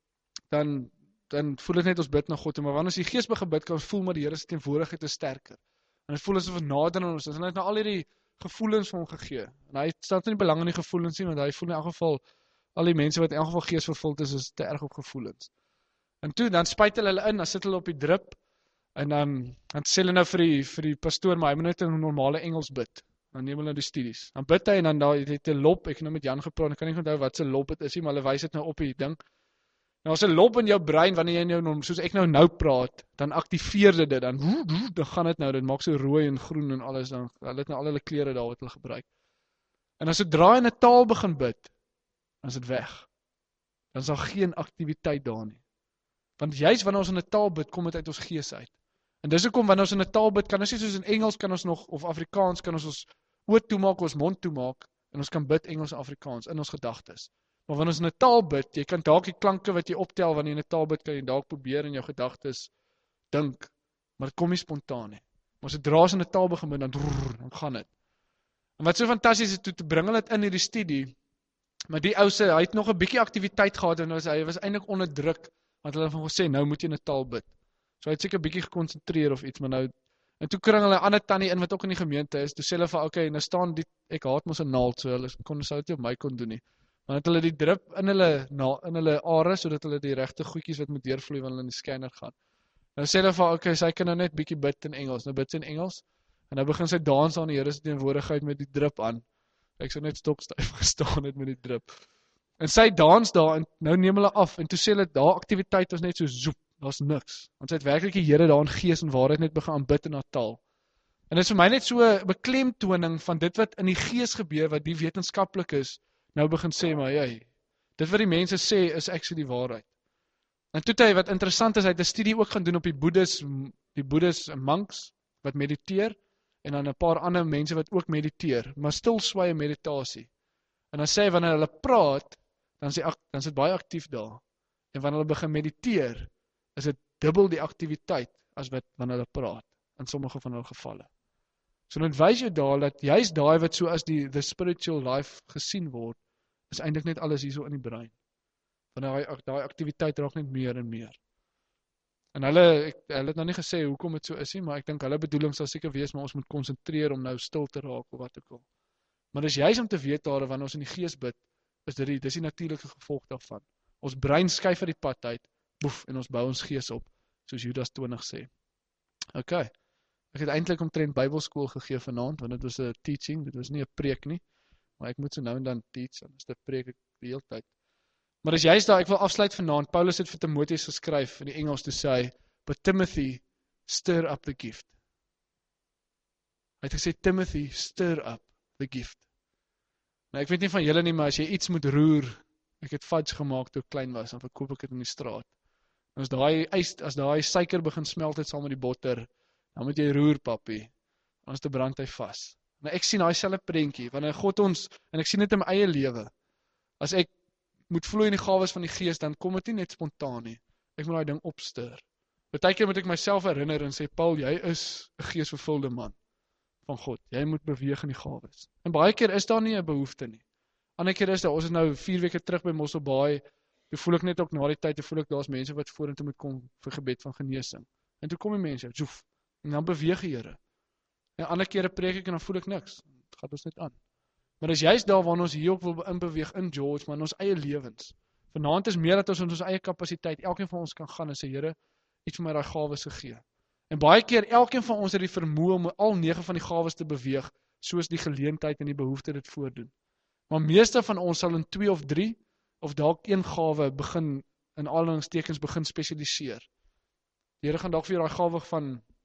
dan voel dit net ons bid na God, maar wanneer ons die Gees begin bid, kan ons voel maar die Here se teenwoordigheid is sterker. En dit voel asof ons nader aan ons is, en hy het nou al hierdie gevoelens vir hom gegee. En hy stel nie belang in die gevoelens nie, want hy voel in elk geval, al die mense wat in elk geval Gees vervuld is te erg op gevoelens. En toe, dan spuit hulle in, dan sit hulle op die drip, en dan sê hulle nou vir die pastoor, maar hy moet net in normale Engels bid. Dan neem hulle die studies. Dan bid hy, en dan daar het 'n lop, ek het nou met Jan gepraat, ek kan nie onthou wat se lop dit is nie, maar hulle wys dit nou op die ding. Nou as 'n lop in jou brein, wanneer jy nou, soos ek nou praat, dan aktiveer dit, dan gaan dit maak so rooi en groen en alles, dan hulle het nou al hulle kleure daar wat hulle gebruik. En as sodra in 'n taal begin bid, dan is dit weg. Dan is daar geen aktiwiteit daar nie. Want juist wanneer ons in 'n taal bid, kom dit uit ons gees uit. En dis hoekom wanneer ons in 'n taal bid, kan ons nie soos in Engels kan ons nog, of Afrikaans, kan ons oë toemaak, ons mond toemaak, en ons kan bid Engels en Afrikaans in ons gedagtes. Maar wanneer ons in 'n taal bid, jy kan dalk die klanke wat jy optel wanneer jy in 'n taal bid, kan jy dalk probeer in jou gedagtes dink, maar dit kom nie spontaan nie. Maar sodra ons in 'n taal begin bid, dan gaan dit. En wat so fantasties is, toe te bring hulle dit in hierdie studie, maar die ou hy het nog 'n bietjie aktiwiteit gehad, en hy was eintlik onder druk, want hulle het van gesê, nou moet jy in 'n taal bid. So hy het seker 'n bietjie gekonsentreer of iets, maar nou, en toe kring hulle 'n ander tannie in, wat ook in die gemeente is, toe sê hulle van, okay, nou staan ek haat mos 'n naald, so hulle sou dit op my kon doen nie. Dan het hulle die drip in hulle are, sodat hulle die regte goedjies wat moet deurvloei, wanneer hulle in die scanner gaan. Nou sê hulle van, okay, sy kan nou net bietjie bid in Engels, nou bid sy in Engels, en nou begin sy dans aan die Here se teenwoordigheid met die drip aan. Ek sou net stokstyf gestaan het met die drip. En sy dans daar, en nou neem hulle af, en toe sê hulle, daar aktiwiteit was net so zoep, daar's niks. Want sy het werklik die Here daar in gees en waarheid net begin aanbid in haar taal. En dit is vir my net so 'n beklemtoning van dit wat in die gees gebeur, wat die wetenskaplik is, nou begin sê, maar dit wat die mense sê, is actually die waarheid. En toe wat interessant is, hy het 'n studie ook gaan doen op die boeddhis monks, wat mediteer, en dan 'n paar ander mense wat ook mediteer, maar stilswye meditasie. En dan sê hy, wanneer hulle praat, dan is dit baie aktief daar. En wanneer hulle begin mediteer, is dit dubbel die aktiwiteit, as wanneer hulle praat, in sommige van hulle gevalle. So dit wys jou daar, dat juist daai wat so as the spiritual life gesien word, is eintlik net alles hierso in die brein. Want daai aktiwiteit raak net meer en meer. En hulle het nou nie gesê hoekom dit so is nie, maar ek dink hulle bedoeling sal seker wees, maar ons moet konsentreer om nou stil te raak, of wat ook al. Maar dis juist om te weet daar, wanneer ons in die gees bid, dis die natuurlike gevolg daarvan. Ons brein skuif uit die pad uit, boef, en ons bou ons gees op, soos Judas 20 sê. Okay. Ek het eintlik omtrent Bybelskool gegee vanaand, want dit was 'n teaching, dit was nie 'n preek nie, maar ek moet so nou en dan teach, en dit preek ek die hele tyd. Maar as juist daar, ek wil afsluit vanaand, Paulus het vir Timotheus geskryf, in die Engels te sê, but Timothy, stir up the gift. Hy het gesê, Timothy, stir up the gift. Nou ek weet nie van julle nie, maar as jy iets moet roer, ek het fudge gemaak toe ek klein was, dan verkoop ek dit in die straat. En as daai suiker begin smelt het saam met die botter, dan moet jy roer, papi, anders te brand hy vas. Nou ek sien daai selfe prentjie, wanneer God ons, en ek sien dit in my eie lewe, as ek moet vloei in die gawes van die gees, dan kom dit nie net spontaan nie. Ek moet daai ding opstir. Partykeer moet ek myself herinner en sê, Paul, jy is 'n geesvervulde man van God. Jy moet beweeg in die gawes. En baie keer is daar nie 'n behoefte nie. Ander keer is daar, ons is nou 4 weke terug by Mosselbaai, toe voel ek net ook na die tyd, toe voel ek daar's mense wat vorentoe moet kom vir gebed van genesing. En toe kom die mense, zoef, en dan beweeg die Here. En ander kere preek ek en dan voel ek niks. Dit gaan ons net aan. Maar dis juist daar waar ons hier ook wil inbeweeg in George, maar in ons eie lewens. Vanaand is meer dat ons in ons eie kapasiteit, elkeen van ons kan gaan en sê, Here, iets vir my daai gawes gegee. En baie keer, elkeen van ons het die vermoë om al 9 van die gawes te beweeg, soos die geleentheid en die behoefte dit voordoen. Maar meeste van ons sal in 2 of 3, of dalk 1 gawe begin, in aanhalingstekens begin spesialiseer. Die Here gaan dalk vir jou daai gawe van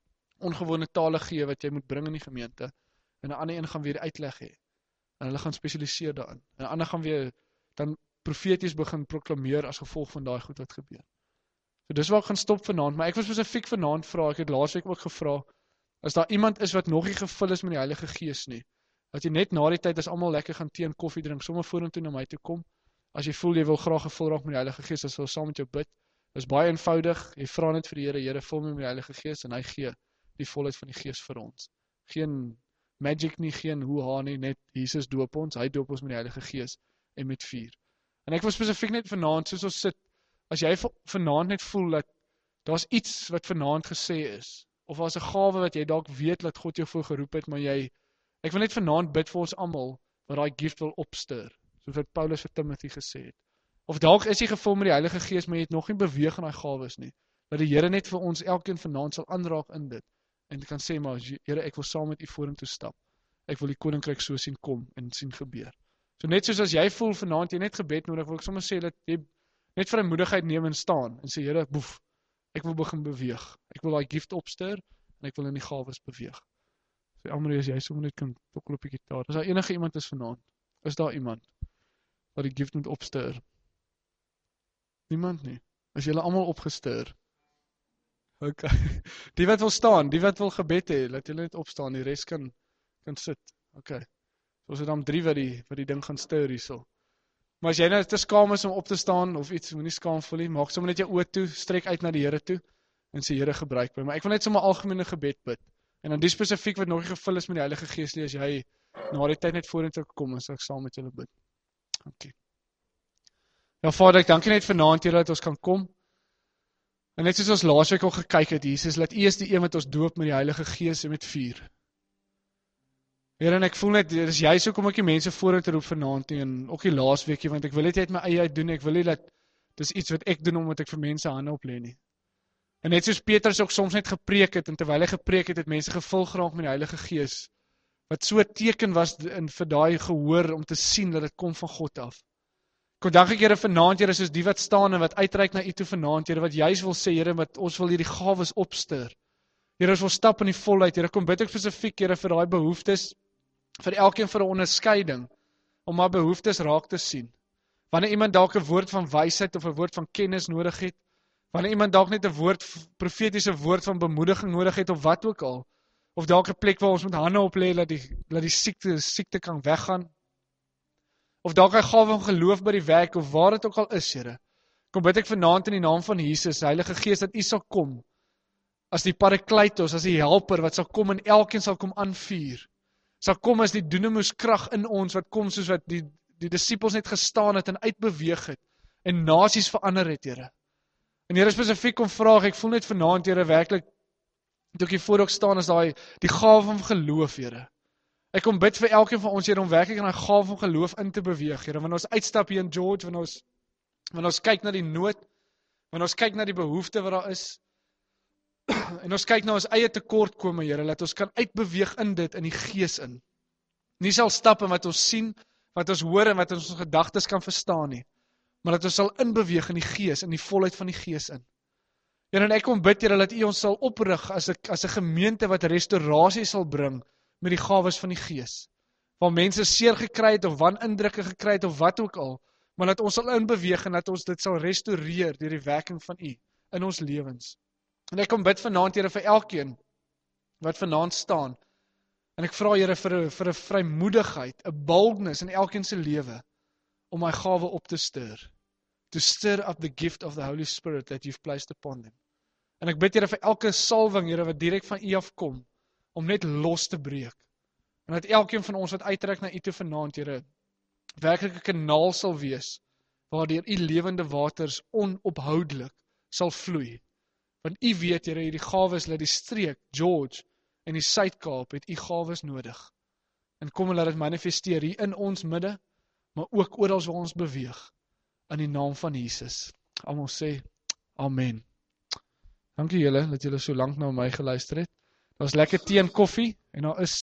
ongewone tale gee wat jy moet bring in die gemeente, en 'n ander een gaan weer uitleg hê, en hulle gaan spesialiseer daarin, en 'n ander gaan weer dan profeties begin proklameer as gevolg van daai goed wat gebeur. So dis waar ek gaan stop vanaand, maar ek wil spesifiek vanaand vra, ek het laasweek ook gevra, as daar iemand is wat nog nie gevul is met die Heilige Gees nie, dat jy net na die tyd as almal lekker gaan tee en koffie drink, sommer vorentoe na my toe kom, as jy voel jy wil graag gevul raak met die Heilige Gees, as wil saam met jou bid, dis baie eenvoudig, jy vra net vir die Here, vul my met die Heilige Gees, en hy gee die volheid van die Gees vir ons. Geen magic nie, geen hoe-ha nie, net Jesus doop ons, hy doop ons met die Heilige Gees, en met vuur. En ek wil spesifiek net vanaand, soos ons sit, as jy vanaand net voel dat daar's iets wat vanaand gesê is, of as 'n gawe wat jy dalk weet dat God jou voor geroep het, maar ek wil net vanaand bid vir ons almal, wat daai gift wil opstir, soos wat Paulus vir Timothy gesê het. Of dalk is jy gevul met die Heilige Gees, maar jy het nog nie beweeg in daai gawes nie, dat die Here net vir ons elkeen vanaand sal aanraak in dit, en kan sê, maar Here, ek wil saam met u vorentoe stap, ek wil die koninkryk so sien kom, en sien gebeur. So net soos as jy voel vanaand, jy net gebed nodig, wil ek sommer sê, dat jy net vrymoedigheid neem en staan, en sê, Here, boef, ek wil begin beweeg, ek wil daai gift opstir, en ek wil in die gawes beweeg. So Amrie, as jy sommer net kan tokkel op die gitaar, as daar enige iemand is vanaand, is daar iemand, wat die gift moet opstir? Niemand nie, as julle almal opgestir. Ok, die wat wil staan, die wat wil gebed hê, laat julle net opstaan, die res kan sit, ok, so is dit dan 3 wat die ding gaan stir hierso. Maar as jy nou te skaam is om op te staan, of iets, moet nie skaam voel nie, maak sommer net jou oë toe, strek uit na die Here toe, en sê Here gebruik my, maar ek wil net sommer algemene gebed bid, en dan die spesifiek wat nog nie gevul is met die Heilige Gees, as jy na die tyd net vorentoe kom, as ek saam met julle bid. Okay. Ja Vader, ek dank U net vanaand, Here, dat ons kan kom, en net soos ons laasweek al gekyk het, Jesus, laat U is die een wat ons doop met die Heilige Gees en met vuur. Here, en ek voel net, dis juist so kom ek die mense vorentoe roep vanaand nie, en ook die laasweekie, want ek wil dit uit my eie uit doen, ek wil nie dat, dis iets wat ek doen, omdat ek vir mense hande oplê nie. En net soos Petrus ook soms net gepreek het, en terwyl hy gepreek het, het mense gevul geraak met die Heilige Gees, wat so 'n teken was vir daai gehoor, om te sien dat dit kom van God af. Kom dank ek Here vanaand, Here, soos die wat staan en wat uitreik na U toe vanaand, Here, wat juist wil sê, Here, wat ons wil hierdie gawes opstir. Here, ons wil stap in die volheid, Here, kom bid ek spesifiek, Here, vir daai behoeftes, vir elkeen vir 'n onderskeiding, om maar behoeftes raak te sien. Wanneer iemand dalk 'n woord van wysheid of 'n woord van kennis nodig het, wanneer iemand dalk net 'n woord, profetiese woord van bemoediging nodig het, of wat ook al, of dalk 'n plek waar ons met hande oplê, dat die siekte kan weggaan, of dalk 'n gawe van geloof by die werk, of waar dit ook al is, Here. Kom bid ek vanaand in die naam van Jesus, Heilige Gees, dat U sal kom, as die parakletos, as die helper, wat sal kom en elkeen sal kom aanvuur, sal kom as die dunamis krag in ons, wat kom soos wat die disippels net gestaan het, en uitbeweeg het, en nasies verander het, Here. En Here, spesifiek kom vraag, ek voel net vanaand, Here, werklik, toe ek hier voor ook staan, is die gawe van geloof, Here. Ek kom bid vir elkeen van ons, Here, om werklik in die gawe van geloof in te beweeg, Here, wanneer ons uitstap hier in George, wanneer ons kyk na die nood, wanneer ons kyk na die behoefte wat daar is, en ons kyk na ons eie tekortkome, Here, dat ons kan uitbeweeg in dit, in die Gees in. Nie sal stap in wat ons sien, wat ons hoor, en wat ons gedagtes kan verstaan nie, maar dat ons sal inbeweeg in die Gees, in die volheid van die Gees in. Here, en ek kom bid, Here, dat U ons sal oprig as 'n gemeente wat restaurasie sal bring met die gawes van die Gees. Waar mense seer gekry het, of wanindrukke gekry het, of wat ook al, maar dat ons sal inbeweeg, en dat ons dit sal restaureer deur die werking van U in ons lewens. En ek kom bid vanaand, Here, vir elkeen wat vanaand staan, en ek vra, Here, vir 'n vrymoedigheid, 'n boldness in elkeen se lewe, om my gawe op te stir, to stir up the gift of the Holy Spirit that you've placed upon them. En ek bid, Here, vir elke salwing, Here, wat direk van U afkom, om net los te breek, en dat elkeen van ons wat uitreik na U toe vanaand, Here, werklik 'n kanaal sal wees, waardeur U lewende waters onophoudelik sal vloei. Want U weet, Here, hierdie gawes, laat die streek, George, en die Suid-Kaap, het U gawes nodig. En kom en laat dit manifesteer hier in ons midde, maar ook oral waar ons beweeg, in die naam van Jesus. Almal sê, Amen. Dankie julle, dat julle so lank na my geluister het. Daar was lekker tee en koffie, en daar is